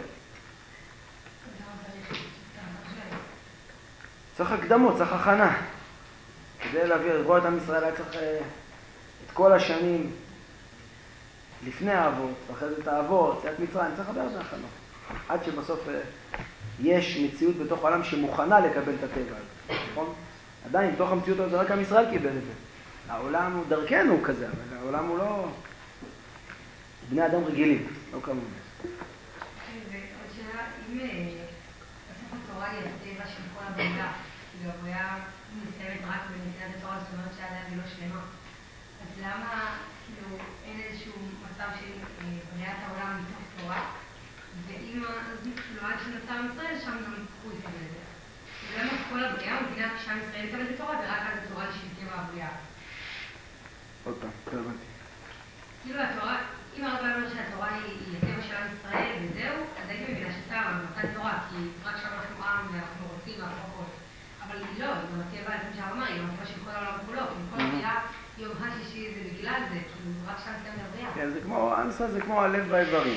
צריך הקדמות, צריך הכנה. כדי להעביר, לבוא את עם ישראל היה צריך את כל השנים לפני האבות, ואחרי זה תעבור, יציאת מצרים, צריך הרבה הרבה הכנות. עד שבסוף יש מציאות בתוך העולם שמוכנה לקבל את הטבע הזה, נכון? עדיין, בתוך המציאות הזאת, רק עם ישראל קיבל את זה. העולם הוא דרכנו כזה, אבל העולם הוא לא... בני אדם רגילים, לא כמובן. ועוד שאלה, אם בסוף התורה היא הטבע של כל הבריאה, כאילו הבריאה מסיימת רק בנתינת התורה, זאת אומרת שעדיין היא לא שלמה, אז למה כאילו אין איזשהו מצב של בריאת העולם מתוך תורה, ואם כאילו עד שנוצר עם ישראל, שם גם הוא יקבל את זה. למה כל הבריאה מבינה כשעם ישראל יקבל את התורה, ורק אז התורה היא של טבע הבריאה? עוד פעם, לא הבנתי. כאילו התורה, אם הרבה אומר שהתורה היא הטבע של עם ישראל וזהו, אז הייתי מבינה שסתם, מתן תורה, כי רק שם אנחנו עם ואנחנו רוצים לעשות הכל. אבל היא לא, היא גם הטבע, כמו שהרב אמר, היא גם הטבע של כל העולם כולו, כי כל בריאה יום השישי זה בגלל זה, כאילו רק שם סתם לבריאה. כן, זה כמו, זה כמו הלב והאיברים.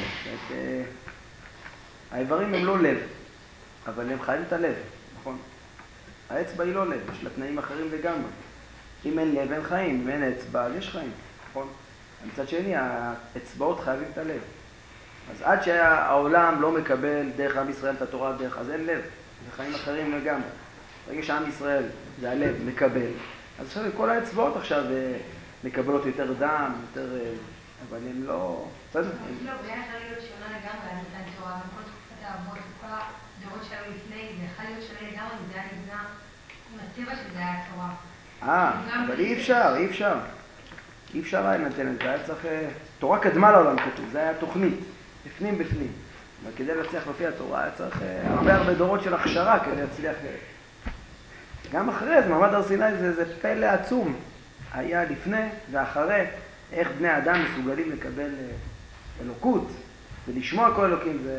האיברים הם לא לב, אבל הם חיים את הלב, נכון? האצבע היא לא לב, יש לה תנאים אחרים לגמרי. אם אין לב, אין חיים, אם אין אצבע, יש חיים, נכון? מצד שני, האצבעות חייבים את הלב. אז עד שהעולם לא מקבל דרך עם ישראל את התורה דרך, אז אין לב, זה חיים אחרים לגמרי. ברגע שעם ישראל, זה הלב, מקבל, אז עכשיו כל האצבעות עכשיו מקבלות יותר דם, יותר... אבל הם לא... בסדר? לא, בריאה יכולה להיות שונה לגמרי עד מתן תורה, גם כל תקופת האבות וכל הדורות שלנו לפני, זה יכול להיות שונה לגמרי, אם זה היה נבנה עם הטבע שזה היה התורה. אה, אבל אי אפשר, אי אפשר. אי אפשר היה לנתן את זה, היה צריך... תורה קדמה לעולם כתוב, זה היה תוכנית, בפנים בפנים. אבל כדי להצליח לפי התורה היה צריך הרבה הרבה דורות של הכשרה כדי להצליח... גם אחרי זה, מעמד הר סיני זה, זה פלא עצום. היה לפני ואחרי, איך בני אדם מסוגלים לקבל אלוקות ולשמוע כל אלוקים, זה,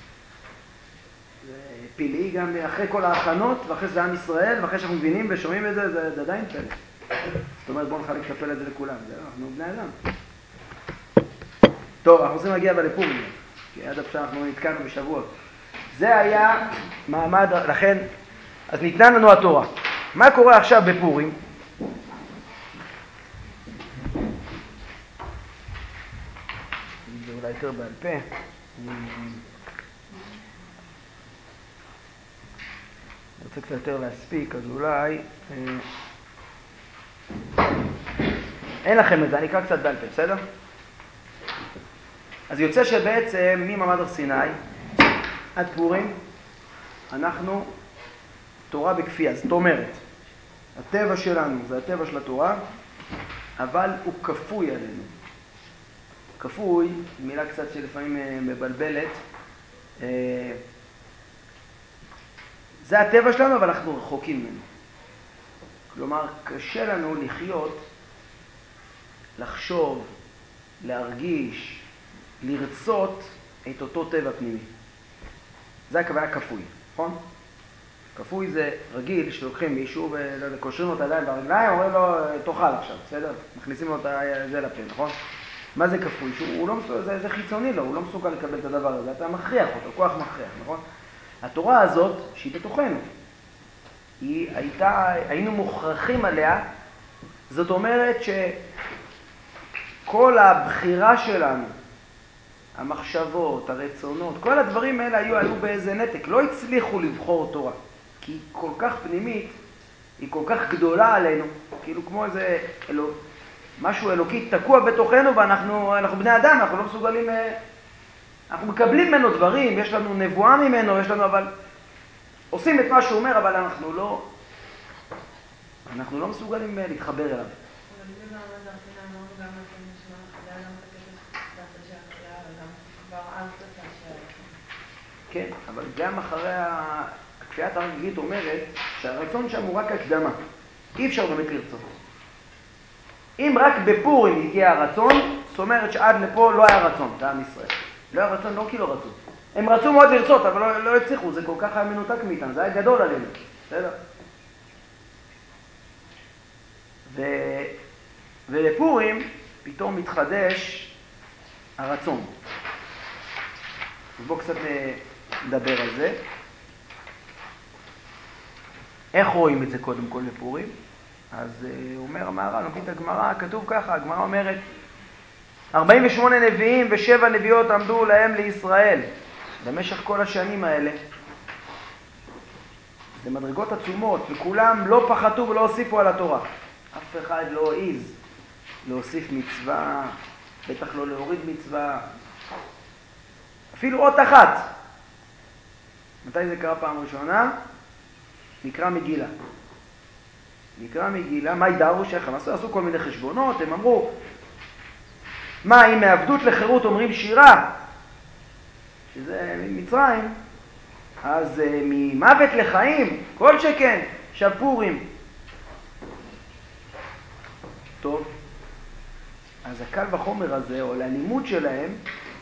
זה פלאי גם אחרי כל ההכנות, ואחרי זה עם ישראל, ואחרי שאנחנו מבינים ושומעים את זה, זה, זה עדיין פלא. זאת אומרת, בואו נחלק את הפלא הזה לכולם, זה אנחנו בני אדם. טוב, אנחנו רוצים להגיע בלפורים, כי עד עכשיו אנחנו נתקענו בשבועות. זה היה מעמד, לכן, אז ניתנה לנו התורה. מה קורה עכשיו בפורים? זה אולי יותר בעל פה. אני רוצה קצת יותר להספיק, אז אולי... אין לכם את זה, אני אקרא קצת בעל פה, בסדר? אז יוצא שבעצם ממעמד הר סיני עד פורים אנחנו תורה בכפייה. זאת אומרת, הטבע שלנו זה הטבע של התורה, אבל הוא כפוי עלינו. כפוי, מילה קצת שלפעמים מבלבלת. זה הטבע שלנו, אבל אנחנו רחוקים ממנו. כלומר, קשה לנו לחיות, לחשוב, להרגיש, לרצות את אותו טבע פנימי. זה הכוונה כפוי, נכון? כפוי זה רגיל שלוקחים מישהו וקושרים לו את הידיים ברגליים, אומרים לו, תאכל עכשיו, בסדר? מכניסים לו את זה לפה, נכון? מה זה כפוי? שהוא לא מסוגל, זה, זה חיצוני לו, הוא לא מסוגל לקבל את הדבר הזה, אתה מכריח אותו, כוח מכריח, נכון? התורה הזאת, שהיא בתוכנו, היא הייתה, היינו מוכרחים עליה, זאת אומרת שכל הבחירה שלנו, המחשבות, הרצונות, כל הדברים האלה היו, היו באיזה נתק, לא הצליחו לבחור תורה, כי היא כל כך פנימית, היא כל כך גדולה עלינו, כאילו כמו איזה אלו, משהו אלוקי תקוע בתוכנו, ואנחנו אנחנו בני אדם, אנחנו לא מסוגלים, אנחנו מקבלים ממנו דברים, יש לנו נבואה ממנו, יש לנו, אבל עושים את מה שהוא אומר, אבל אנחנו לא, אנחנו לא מסוגלים להתחבר אליו. אבל אם זה מעמד הר סיני, אמרנו גם נתן נשמע, זה היה גם את הקטע של של החיה, וגם כבר אז קצת של הרצון. כן, אבל גם אחרי הכפיית הרגלית אומרת שהרצון שם הוא רק הקדמה. אי אפשר באמת לרצות. אם רק בפורים הגיע הרצון, זאת אומרת שעד לפה לא היה רצון, לעם ישראל. לא היה רצון, לא כי לא רצו. הם רצו מאוד לרצות, אבל לא, לא הצליחו, זה כל כך היה מנותק מאיתם, זה היה גדול עלינו. בסדר? ו... ולפורים פתאום מתחדש הרצון. ובואו קצת נדבר על זה. איך רואים את זה קודם כל לפורים? אז הוא אומר, המהר"ל, נביא את הגמרא, כתוב ככה, הגמרא אומרת, ארבעים ושמונה נביאים ושבע נביאות עמדו להם לישראל, במשך כל השנים האלה. זה מדרגות עצומות, וכולם לא פחתו ולא הוסיפו על התורה. אף אחד לא העיז להוסיף מצווה, בטח לא להוריד מצווה, אפילו אות אחת. מתי זה קרה פעם ראשונה? נקרא מגילה. נקרא מגילה, מה ידעו שכם? עשו, עשו כל מיני חשבונות, הם אמרו, מה, אם מעבדות לחירות אומרים שירה, שזה מצרים, אז uh, ממוות לחיים, כל שכן, שפורים. טוב, אז אז הקל וחומר הזה, או ללימוד שלהם,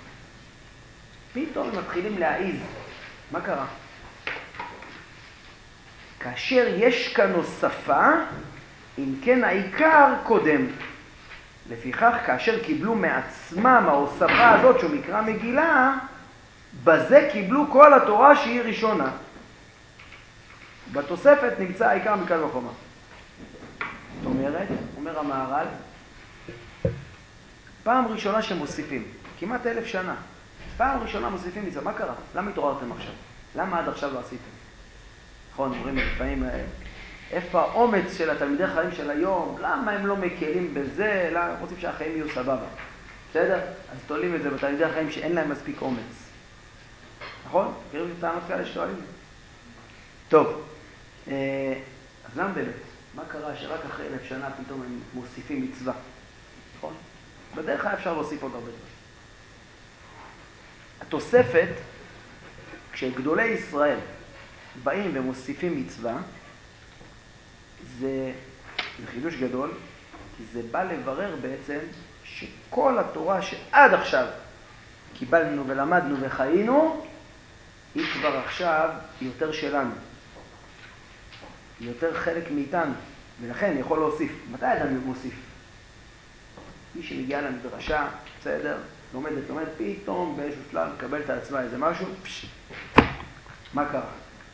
פתאום מתחילים להעיז. מה קרה? כאשר יש כאן הוספה, אם כן העיקר קודם. לפיכך, כאשר קיבלו מעצמם ההוספה הזאת, שהוא מקרא מגילה, בזה קיבלו כל התורה שהיא ראשונה. בתוספת נמצא העיקר מקל וחומר. זאת אומרת, אומר המהר"ל, פעם ראשונה שמוסיפים, כמעט אלף שנה, פעם ראשונה מוסיפים מצווה. מה קרה? למה התעוררתם עכשיו? למה עד עכשיו לא עשיתם? נכון, אומרים לפעמים, איפה האומץ של התלמידי חיים של היום? למה הם לא מקלים בזה? למה רוצים שהחיים יהיו סבבה? בסדר? אז תולים את זה בתלמידי החיים שאין להם מספיק אומץ. נכון? תראו לי טענות כאלה ששואלים. טוב, אז למה באמת? מה קרה שרק אחרי אלף שנה פתאום הם מוסיפים מצווה? נכון? בדרך כלל אפשר להוסיף עוד הרבה דברים. התוספת, כשגדולי ישראל באים ומוסיפים מצווה, זה, זה חידוש גדול, כי זה בא לברר בעצם שכל התורה שעד עכשיו קיבלנו ולמדנו וחיינו, היא כבר עכשיו יותר שלנו. היא יותר חלק מאיתנו, ולכן יכול להוסיף. מתי אדם מוסיף? מי שמגיע למדרשה, בסדר, לומדת, לומדת, פתאום באיזשהו שלב מקבלת על עצמה איזה משהו, פש, מה קרה?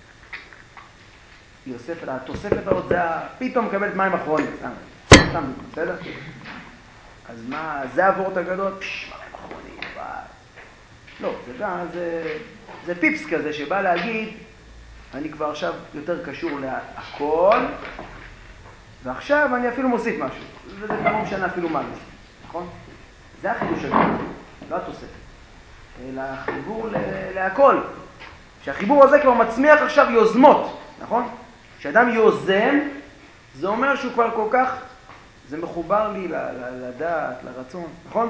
יוסף, התוספת הזאת, זה פתאום מקבלת מים אחרונים, סתם, סתם, בסדר? אז מה, זה עבורת הגדול? פש, מים אחרונים, וואי. לא, זה גם, זה, זה פיפס כזה שבא להגיד, אני כבר עכשיו יותר קשור להכל, ועכשיו אני אפילו מוסיף משהו. וזה כבר לא משנה אפילו מה זה, נכון? זה החידוש הגדול, לא התוספת, אלא החיבור להכל. שהחיבור הזה כבר מצמיח עכשיו יוזמות, נכון? כשאדם יוזם, זה אומר שהוא כבר כל כך, זה מחובר לי לדעת, לרצון, נכון?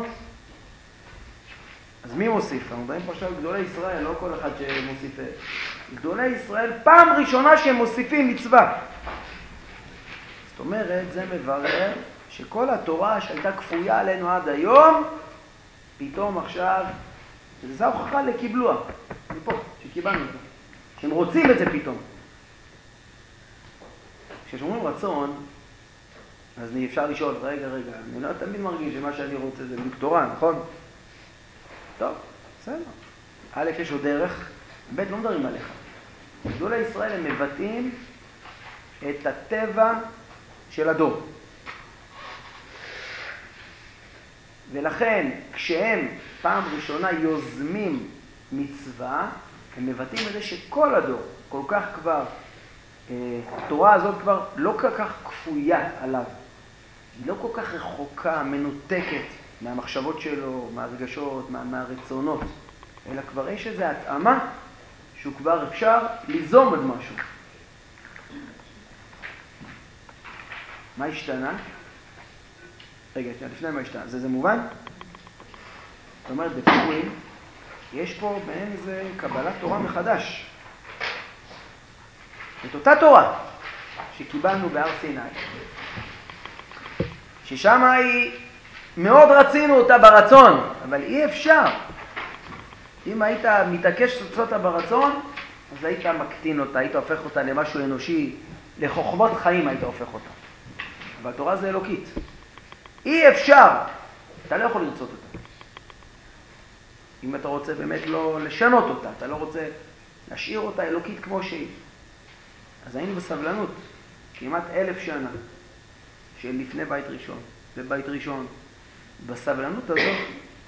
אז מי מוסיף? אנחנו מדברים פה עכשיו גדולי ישראל, לא כל אחד שמוסיף. גדולי ישראל, פעם ראשונה שהם מוסיפים מצווה. זאת אומרת, זה מברר שכל התורה שהייתה כפויה עלינו עד היום, פתאום עכשיו, וזה ההוכחה לקיבלוה, מפה, שקיבלנו אותה. שהם רוצים את זה פתאום. כששומרים רצון, אז אפשר לשאול, רגע, רגע, אני לא תמיד מרגיש שמה שאני רוצה זה דוקטורט, נכון? טוב, בסדר. א', יש עוד דרך, ב', לא מדברים עליך. גדולי ישראל הם מבטאים את הטבע של הדור. ולכן, כשהם פעם ראשונה יוזמים מצווה, הם מבטאים את זה שכל הדור, כל כך כבר, התורה הזאת כבר לא כל כך כפויה עליו. היא לא כל כך רחוקה, מנותקת מהמחשבות שלו, מהרגשות, מה, מהרצונות, אלא כבר יש איזו התאמה שהוא כבר אפשר ליזום עוד משהו. מה השתנה? רגע, לפני מה השתנה, זה, זה מובן? זאת אומרת, בפורים, יש פה מעין איזה קבלת תורה מחדש. את אותה תורה שקיבלנו בהר סיני, ששם היא, מאוד רצינו אותה ברצון, אבל אי אפשר. אם היית מתעקש לעשות אותה ברצון, אז היית מקטין אותה, היית הופך אותה למשהו אנושי, לחוכמות חיים היית הופך אותה. אבל תורה זה אלוקית. אי אפשר. אתה לא יכול לרצות אותה. אם אתה רוצה באמת לא לשנות אותה, אתה לא רוצה להשאיר אותה אלוקית כמו שהיא. אז היינו בסבלנות, כמעט אלף שנה, של לפני בית ראשון, בבית ראשון. בסבלנות הזאת,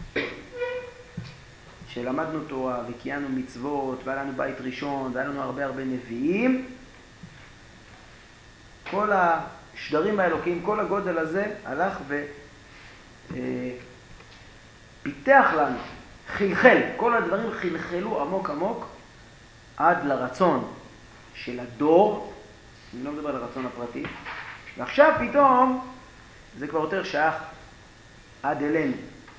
שלמדנו תורה וקיינו מצוות, והיה לנו בית ראשון, והיה לנו הרבה הרבה נביאים, כל השדרים האלוקיים, כל הגודל הזה, הלך ופיתח לנו, חלחל, כל הדברים חלחלו עמוק עמוק, עד לרצון של הדור, אני לא מדבר על הרצון הפרטי, ועכשיו פתאום זה כבר יותר שייך עד אלינו.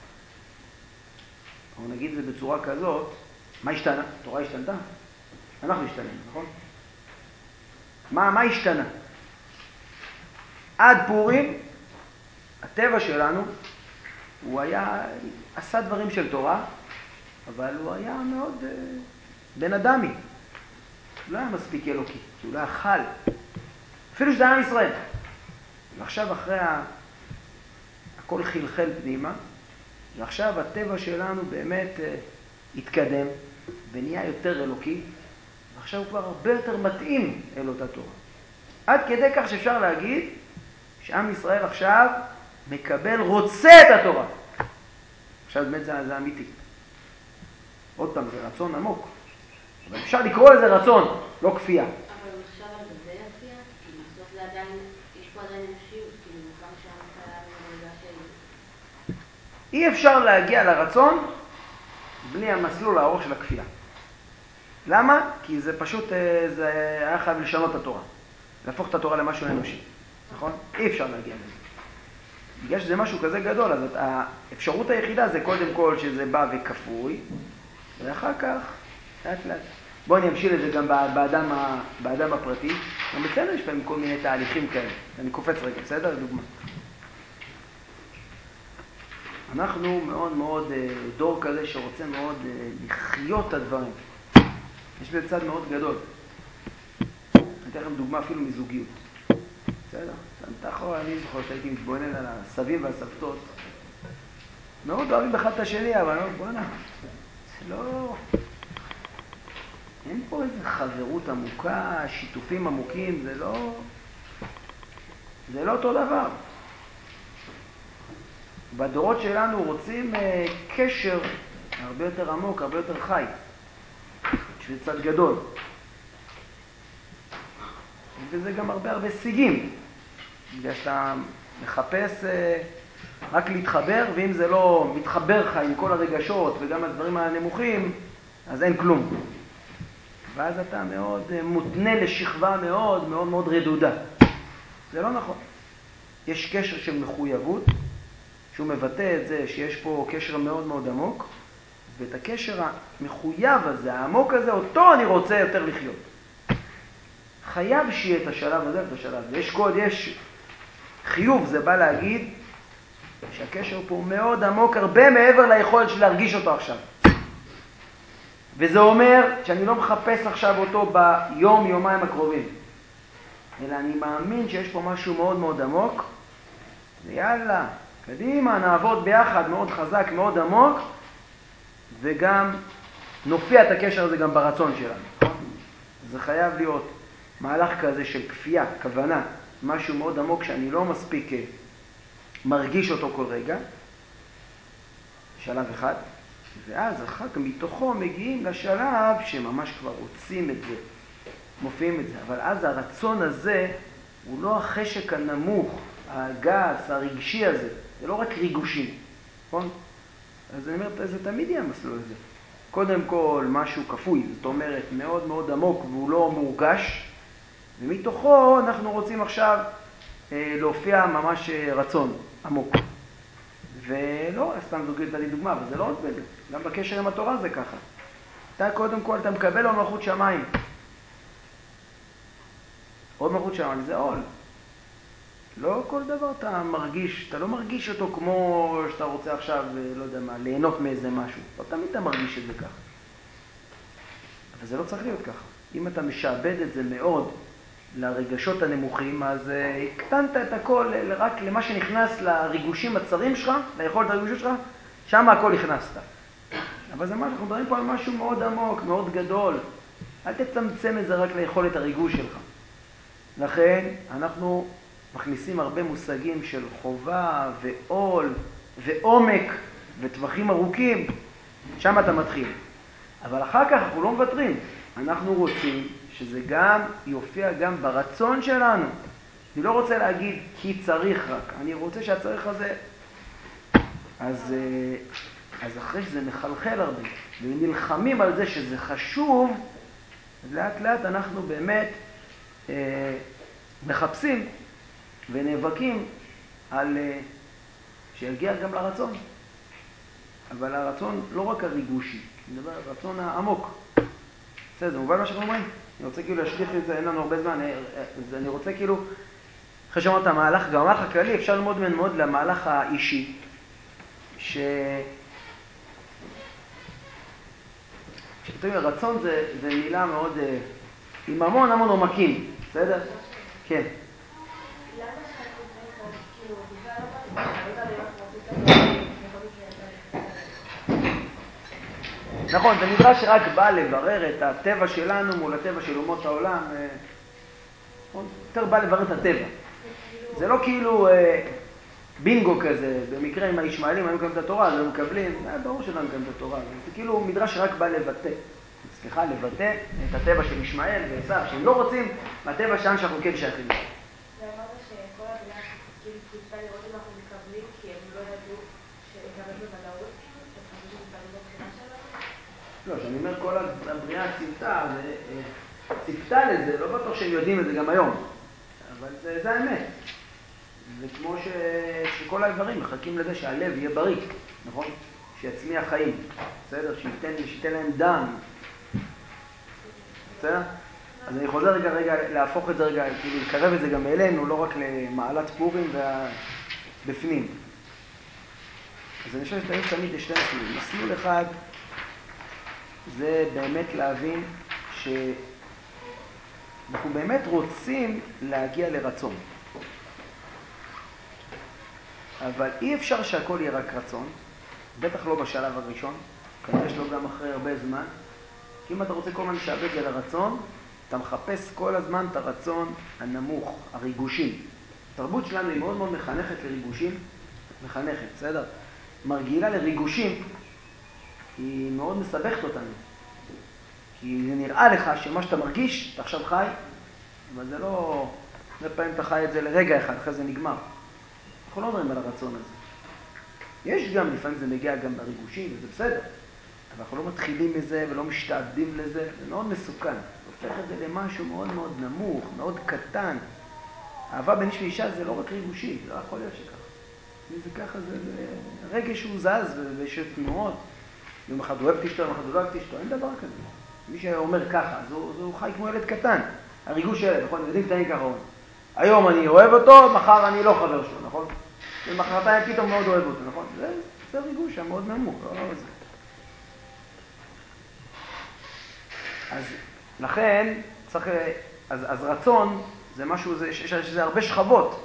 או נגיד זה בצורה כזאת, מה השתנה? התורה השתנתה? אנחנו השתננו, נכון? מה, מה השתנה? עד פורים, הטבע שלנו הוא היה, עשה דברים של תורה, אבל הוא היה מאוד uh, בן אדמי. הוא לא היה מספיק אלוקי, כי הוא לא אכל. אפילו שזה עם ישראל. ועכשיו אחרי ה... הכל חלחל פנימה, ועכשיו הטבע שלנו באמת uh, התקדם ונהיה יותר אלוקי, ועכשיו הוא כבר הרבה יותר מתאים אל אותה תורה. עד כדי כך שאפשר להגיד שעם ישראל עכשיו מקבל, רוצה את התורה. עכשיו באמת זה, זה אמיתי. עוד פעם, זה רצון עמוק. אבל אפשר לקרוא לזה רצון, לא כפייה. אבל הוא נחשב על גבי הכפייה? כי בסוף זה עדיין, יש פה עדיין אנושיות, כאילו כמה שעם ישראל במדרגה של... אי אפשר להגיע לרצון בלי המסלול הארוך של הכפייה. למה? כי זה פשוט, זה היה חייב לשנות את התורה. להפוך את התורה למשהו אנושי. נכון? אי אפשר להגיע לזה. בגלל שזה משהו כזה גדול, אז האפשרות היחידה זה קודם כל שזה בא וכפוי, ואחר כך, לאט לאט. בואו אני אמשיל את זה גם באדם, באדם הפרטי. גם אצלנו יש פעמים כל מיני תהליכים כאלה. אני קופץ רגע, בסדר? דוגמה. אנחנו מאוד מאוד דור כזה שרוצה מאוד לחיות את הדברים. יש בזה צד מאוד גדול. אני אתן לכם דוגמה אפילו מזוגיות. בסדר? תחור, אני זוכר שהייתי מתבונן על הסבים והסבתות. מאוד אוהבים אחד את השני, אבל בוא נע. זה לא... אין פה איזו חברות עמוקה, שיתופים עמוקים, זה לא... זה לא אותו דבר. בדורות שלנו רוצים קשר הרבה יותר עמוק, הרבה יותר חי. שזה צד גדול. וזה גם הרבה הרבה שיגים. בגלל שאתה מחפש רק להתחבר, ואם זה לא מתחבר לך עם כל הרגשות וגם הדברים הנמוכים, אז אין כלום. ואז אתה מאוד מותנה לשכבה מאוד מאוד מאוד רדודה. זה לא נכון. יש קשר של מחויבות, שהוא מבטא את זה שיש פה קשר מאוד מאוד עמוק, ואת הקשר המחויב הזה, העמוק הזה, אותו אני רוצה יותר לחיות. חייב שיהיה את השלב הזה ואת השלב הזה. יש קוד, יש חיוב, זה בא להגיד שהקשר פה הוא מאוד עמוק, הרבה מעבר ליכולת של להרגיש אותו עכשיו. וזה אומר שאני לא מחפש עכשיו אותו ביום, יומיים הקרובים. אלא אני מאמין שיש פה משהו מאוד מאוד עמוק, ויאללה, קדימה, נעבוד ביחד מאוד חזק, מאוד עמוק, וגם נופיע את הקשר הזה גם ברצון שלנו. זה חייב להיות מהלך כזה של כפייה, כוונה, משהו מאוד עמוק שאני לא מספיק מרגיש אותו כל רגע, שלב אחד, ואז אחר כך מתוכו מגיעים לשלב שממש כבר רוצים את זה, מופיעים את זה, אבל אז הרצון הזה הוא לא החשק הנמוך, הגס, הרגשי הזה, זה לא רק ריגושים, נכון? אז אני אומר, זה תמיד יהיה המסלול הזה. קודם כל משהו כפוי, זאת אומרת מאוד מאוד עמוק והוא לא מורגש, ומתוכו אנחנו רוצים עכשיו אה, להופיע ממש רצון עמוק. ולא, סתם זוגית לי דוגמה, אבל זה לא עוד בזה. גם בקשר עם התורה זה ככה. אתה קודם כל, אתה מקבל עוד מלכות שמיים. עוד מלכות שמיים, זה עול. לא כל דבר אתה מרגיש, אתה לא מרגיש אותו כמו שאתה רוצה עכשיו, לא יודע מה, ליהנות מאיזה משהו. לא תמיד אתה מרגיש את זה ככה. אבל זה לא צריך להיות ככה. אם אתה משעבד את זה מאוד לרגשות הנמוכים, אז הקטנת את הכל רק למה שנכנס לריגושים הצרים שלך, ליכולת הריגושים שלך, שם הכל הכנסת. אבל זה מה, אנחנו מדברים פה על משהו מאוד עמוק, מאוד גדול. אל תצמצם את זה רק ליכולת הריגוש שלך. לכן אנחנו מכניסים הרבה מושגים של חובה ועול ועומק וטווחים ארוכים, שם אתה מתחיל. אבל אחר כך אנחנו לא מוותרים. אנחנו רוצים שזה גם יופיע גם ברצון שלנו. אני לא רוצה להגיד כי צריך רק, אני רוצה שהצריך הזה... אז, אז אחרי שזה מחלחל הרבה, ונלחמים על זה שזה חשוב, אז לאט לאט אנחנו באמת אה, מחפשים ונאבקים על אה, שיגיע גם לרצון. אבל הרצון לא רק הריגושי, אני מדבר על הרצון העמוק. בסדר, זה מובן מה שאנחנו אומרים? אני רוצה כאילו להשליך את זה, אין לנו הרבה זמן, אז אני רוצה כאילו, אחרי שאמרת המהלך, גם המהלך הכללי, אפשר ללמוד מאוד מאוד למהלך האישי, ש... שאתם יודעים, רצון זה, זה מילה מאוד, עם המון המון עומקים, בסדר? כן. למה שאנחנו צריכים, כאילו, בכלל לא בא לי, אני לא יודעת אם אנחנו רוצים בכל מקרה יצא לי. נכון, זה מדרש שרק בא לברר את הטבע שלנו מול הטבע של אומות העולם. יותר בא לברר את הטבע. זה לא כאילו בינגו כזה, במקרה עם הישמעאלים היו מקבלים את התורה, אז הם מקבלים, ברור שאתם מקבלים את התורה, זה כאילו מדרש שרק בא לבטא, סליחה, לבטא את הטבע של ישמעאל ועשיו, שהם לא רוצים מהטבע שלנו שאנחנו כן שייכים. ואמרת שכל הבריאה כאילו ציפתה לראות אם אנחנו מקבלים, כי הם לא ידעו שנקבל בוודאות, כאילו, שחשבו שנקבל בבחינה שלנו? לא, שאני אומר כל הבריאה ציפתה, ציפתה לזה, לא בטוח שהם יודעים את זה גם היום, אבל זה, זה האמת. זה כמו ש... שכל האיברים מחכים לזה שהלב יהיה בריא, נכון? שיצמיח חיים, בסדר? שייתן, שייתן להם דם. בסדר? אז אני חוזר רגע, רגע, להפוך את זה רגע, כאילו לקרב את זה גם אלינו, לא רק למעלת פורים והבפנים. אז אני חושב שתמיד תמיד יש שני מסלולים. מסלול אחד זה באמת להבין שאנחנו באמת רוצים להגיע לרצון. אבל אי אפשר שהכל יהיה רק רצון, בטח לא בשלב הראשון, כנראה שלא גם אחרי הרבה זמן. כי אם אתה רוצה כל הזמן לשעבד את זה לרצון, אתה מחפש כל הזמן את הרצון הנמוך, הריגושים. התרבות שלנו היא מאוד מאוד מחנכת לריגושים, מחנכת, בסדר? מרגילה לריגושים, היא מאוד מסבכת אותנו. כי זה נראה לך שמה שאתה מרגיש, אתה עכשיו חי, אבל זה לא... הרבה פעמים אתה חי את זה לרגע אחד, אחרי זה נגמר. אנחנו לא אומרים על הרצון הזה. יש גם, לפעמים זה מגיע גם לריגושים, וזה בסדר. אבל אנחנו לא מתחילים מזה ולא משתעבדים לזה, זה מאוד מסוכן. זה הופך את זה למשהו מאוד מאוד נמוך, מאוד קטן. אהבה בין איש ואישה זה לא רק ריגושי, לא יכול להיות שככה. אם זה ככה, זה, זה רגש שהוא זז ויש תנועות. יום אחד הוא אוהב תשתו, יום אחד הוא לא אוהב תשתו, אין דבר כזה. מי שאומר ככה, אז הוא, הוא חי כמו ילד קטן. הריגוש ילד, נכון? ילדים קטנים ככה. היום אני אוהב אותו, מחר אני לא חבר שלו, נכון? ומחרתיים פתאום מאוד אוהב אותו, נכון? זה, זה ריגוש המאוד נמוך, לא, לא זה. אז לכן צריך, אז, אז רצון זה משהו, זה, יש, יש זה הרבה שכבות.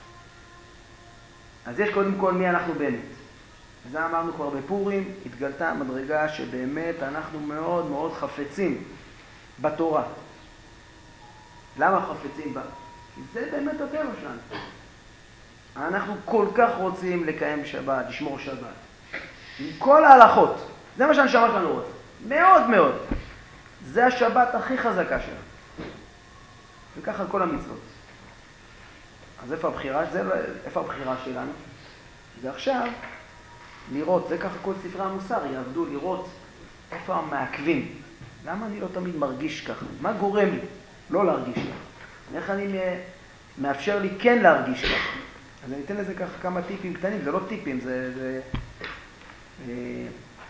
אז יש קודם כל מי אנחנו באמת. וזה אמרנו כבר בפורים, התגלתה מדרגה שבאמת אנחנו מאוד מאוד חפצים בתורה. למה חפצים בה? כי זה באמת הטבע שלנו. אנחנו כל כך רוצים לקיים שבת, לשמור שבת. עם כל ההלכות. זה מה שהנשמה שלנו רוצה. מאוד מאוד. זה השבת הכי חזקה שלנו. וככה כל המצוות. אז איפה הבחירה? זה, איפה הבחירה שלנו? זה עכשיו לראות, זה ככה כל ספרי המוסר יעבדו לראות איפה המעכבים. למה אני לא תמיד מרגיש ככה? מה גורם לי לא להרגיש ככה? איך אני מאפשר לי כן להרגיש ככה? אז אני אתן לזה ככה כמה טיפים קטנים, זה לא טיפים, זה... זה אה,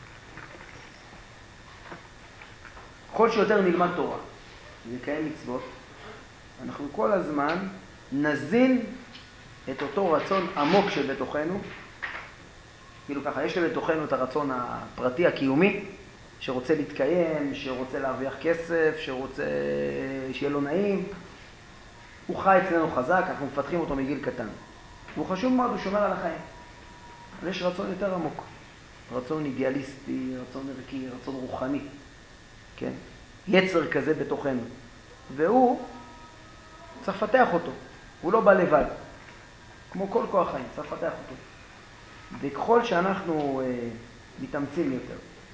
כל שיותר נלמד תורה, נקיים מצוות, אנחנו כל הזמן נזין את אותו רצון עמוק שבתוכנו, כאילו ככה, יש בתוכנו את הרצון הפרטי, הקיומי, שרוצה להתקיים, שרוצה להרוויח כסף, שרוצה שיהיה לו נעים. הוא חי אצלנו חזק, אנחנו מפתחים אותו מגיל קטן. והוא חשוב מאוד, הוא שומר על החיים. אבל יש רצון יותר עמוק. רצון אידיאליסטי, רצון ערכי, רצון רוחני. כן? יצר כזה בתוכנו. והוא צריך לפתח אותו. הוא לא בא לבד. כמו כל כוח חיים, צריך לפתח אותו. וככל שאנחנו אה, מתאמצים יותר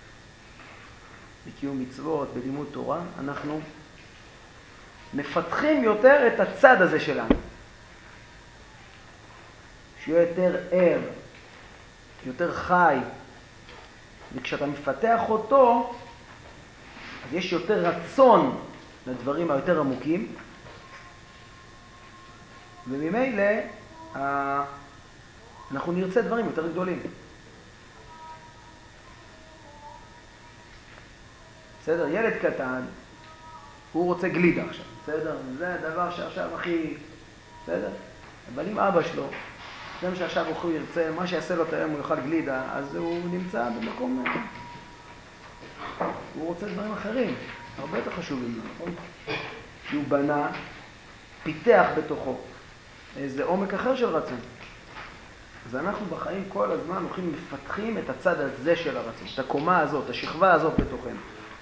בקיום מצוות, בלימוד תורה, אנחנו מפתחים יותר את הצד הזה שלנו. שיהיה יותר ער, יותר חי. וכשאתה מפתח אותו, אז יש יותר רצון לדברים היותר עמוקים, וממילא אנחנו נרצה דברים יותר גדולים. בסדר? ילד קטן, הוא רוצה גלידה עכשיו, בסדר? זה הדבר שעכשיו הכי... בסדר? אבל אם אבא שלו אדם שעכשיו הוא ירצה, מה שיעשה לו את היום הוא יאכל גלידה, אז הוא נמצא במקום, הוא רוצה דברים אחרים, הרבה יותר חשובים לו, נכון? כי הוא בנה, פיתח בתוכו איזה עומק אחר של רצון. אז אנחנו בחיים כל הזמן הולכים מפתחים את הצד הזה של הרצון, את הקומה הזאת, השכבה הזאת בתוכנו.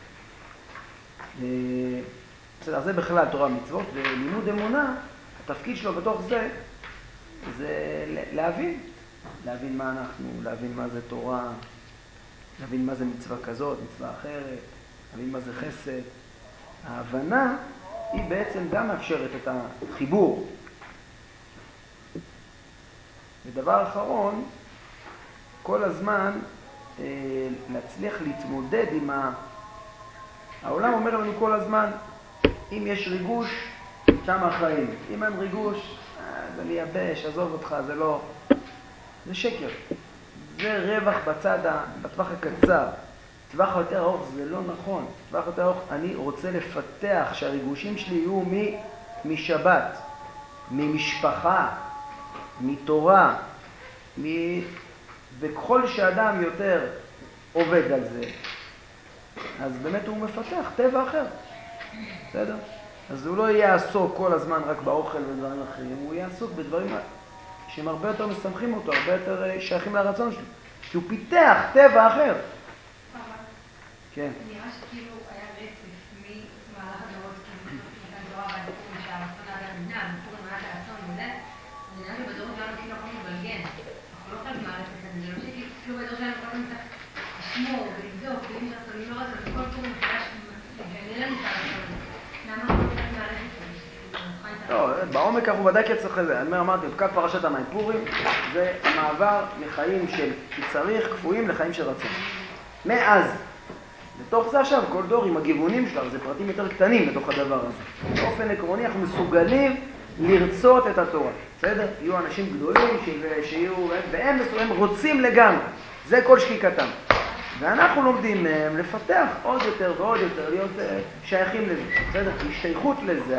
בסדר, זה בכלל תורה ומצוות, ולימוד אמונה, התפקיד שלו בתוך זה, זה להבין, להבין מה אנחנו, להבין מה זה תורה, להבין מה זה מצווה כזאת, מצווה אחרת, להבין מה זה חסד. ההבנה היא בעצם גם מאפשרת את החיבור. ודבר אחרון, כל הזמן אה, להצליח להתמודד עם ה... העולם אומר לנו כל הזמן, אם יש ריגוש, שם החיים. אם אין ריגוש, זה מייבש, עזוב אותך, זה לא... זה שקר. זה רווח בצד, ה... בטווח הקצר. טווח יותר ארוך זה לא נכון. טווח יותר ארוך, אני רוצה לפתח שהריגושים שלי יהיו מ... משבת, ממשפחה, מתורה, מ... וככל שאדם יותר עובד על זה, אז באמת הוא מפתח טבע אחר. בסדר? אז הוא לא יהיה עסוק כל הזמן רק באוכל ודברים אחרים, הוא יהיה עסוק בדברים שהם הרבה יותר משמחים אותו, הרבה יותר שייכים לרצון שלו, כי הוא פיתח טבע אחר. כן. נראה שכאילו היה רצף ממהלך הדורות, כאילו מתן תורה ועד פורים שהרצון עד המדינה, ופורים עד הרצון וזה, אז נראה שבדורות שלנו כאילו הכל מתגלגל. אנחנו לא חייבים מהרצף הזה, זה לא שכאילו בדור שלנו כל הזמן צריך לשמור ולבדוק, ואם שרצון, אם לא רצון, וכל פורים מחדש לגלה לנו את הרצון. למה אנחנו לא חייבים מהרצף הזה? לא, בעומק אנחנו ודאי צריך לזה. אני אמרתי, פקק פרשת המים פורים, זה מעבר מחיים של צריך, קפואים, לחיים של רצון. מאז, בתוך זה עכשיו, כל דור עם הגיוונים שלו, זה פרטים יותר קטנים בתוך הדבר הזה. באופן עקרוני, אנחנו מסוגלים לרצות את התורה. בסדר? יהיו אנשים גדולים שיהיו, והם הם רוצים לגמרי. זה כל שחיקתם. ואנחנו לומדים מהם לפתח עוד יותר ועוד יותר, להיות שייכים לזה. בסדר? השתייכות לזה,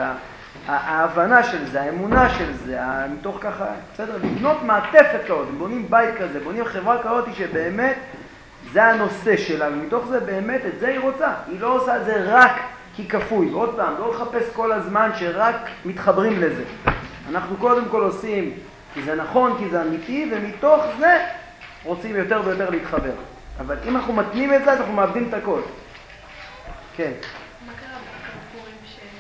ההבנה של זה, האמונה של זה, מתוך ככה, בסדר? לבנות מעטפת כזאת, בונים בית כזה, בונים חברה כזאת שבאמת זה הנושא שלה, ומתוך זה באמת את זה היא רוצה. היא לא עושה את זה רק כי כפוי. ועוד פעם, לא לחפש כל הזמן שרק מתחברים לזה. אנחנו קודם כל עושים כי זה נכון, כי זה אמיתי, ומתוך זה רוצים יותר ויותר להתחבר. אבל אם אנחנו מתנים את זה, אז אנחנו מאבדים את הכל. כן. מה קרה בפורים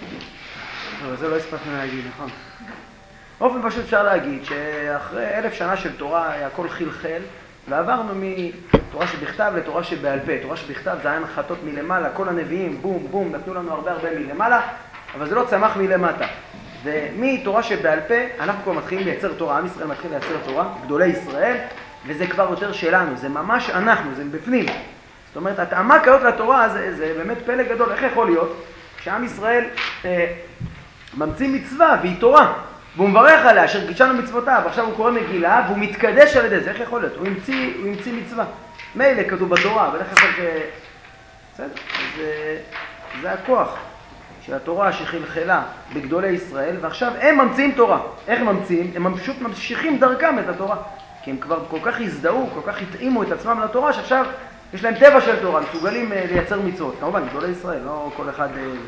ש... לא, זה לא הספקנו להגיד, נכון. באופן פשוט אפשר להגיד שאחרי אלף שנה של תורה הכל חלחל, ועברנו מתורה שבכתב לתורה שבעל פה. תורה שבכתב זה היה הנחתות מלמעלה, כל הנביאים, בום, בום, נתנו לנו הרבה הרבה מלמעלה, אבל זה לא צמח מלמטה. ומתורה שבעל פה, אנחנו כבר מתחילים לייצר תורה, עם ישראל מתחיל לייצר תורה, גדולי ישראל, וזה כבר יותר שלנו, זה ממש אנחנו, זה בפנים. זאת אומרת, התאמה כזאת לתורה זה, זה באמת פלא גדול. איך יכול להיות שעם ישראל אה, ממציא מצווה והיא תורה, והוא מברך עליה, אשר קידשנו מצוותיו, ועכשיו הוא קורא מגילה, והוא מתקדש על ידי זה. איך יכול להיות? הוא המציא, הוא המציא מצווה. מילא כתוב בתורה, אבל איך יכול להיות... בסדר, זה, זה הכוח של התורה שחלחלה בגדולי ישראל, ועכשיו הם ממציאים תורה. איך הם ממציאים? הם פשוט ממשיכים דרכם את התורה. כי הם כבר כל כך הזדהו, כל כך התאימו את עצמם לתורה, שעכשיו יש להם טבע של תורה, מסוגלים לייצר מצוות. כמובן, גדולי ישראל, לא כל אחד...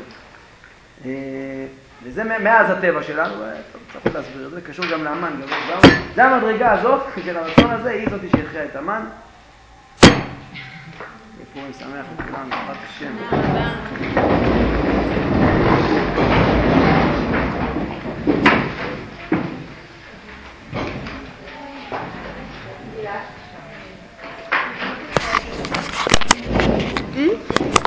וזה מאז הטבע שלנו, צריך להסביר את זה, קשור גם לאמן. זה המדרגה הזאת, של הרצון הזה, היא זאת שהכריעה את המן. פורים שמח לכולם, בעזרת השם. Mm-hmm.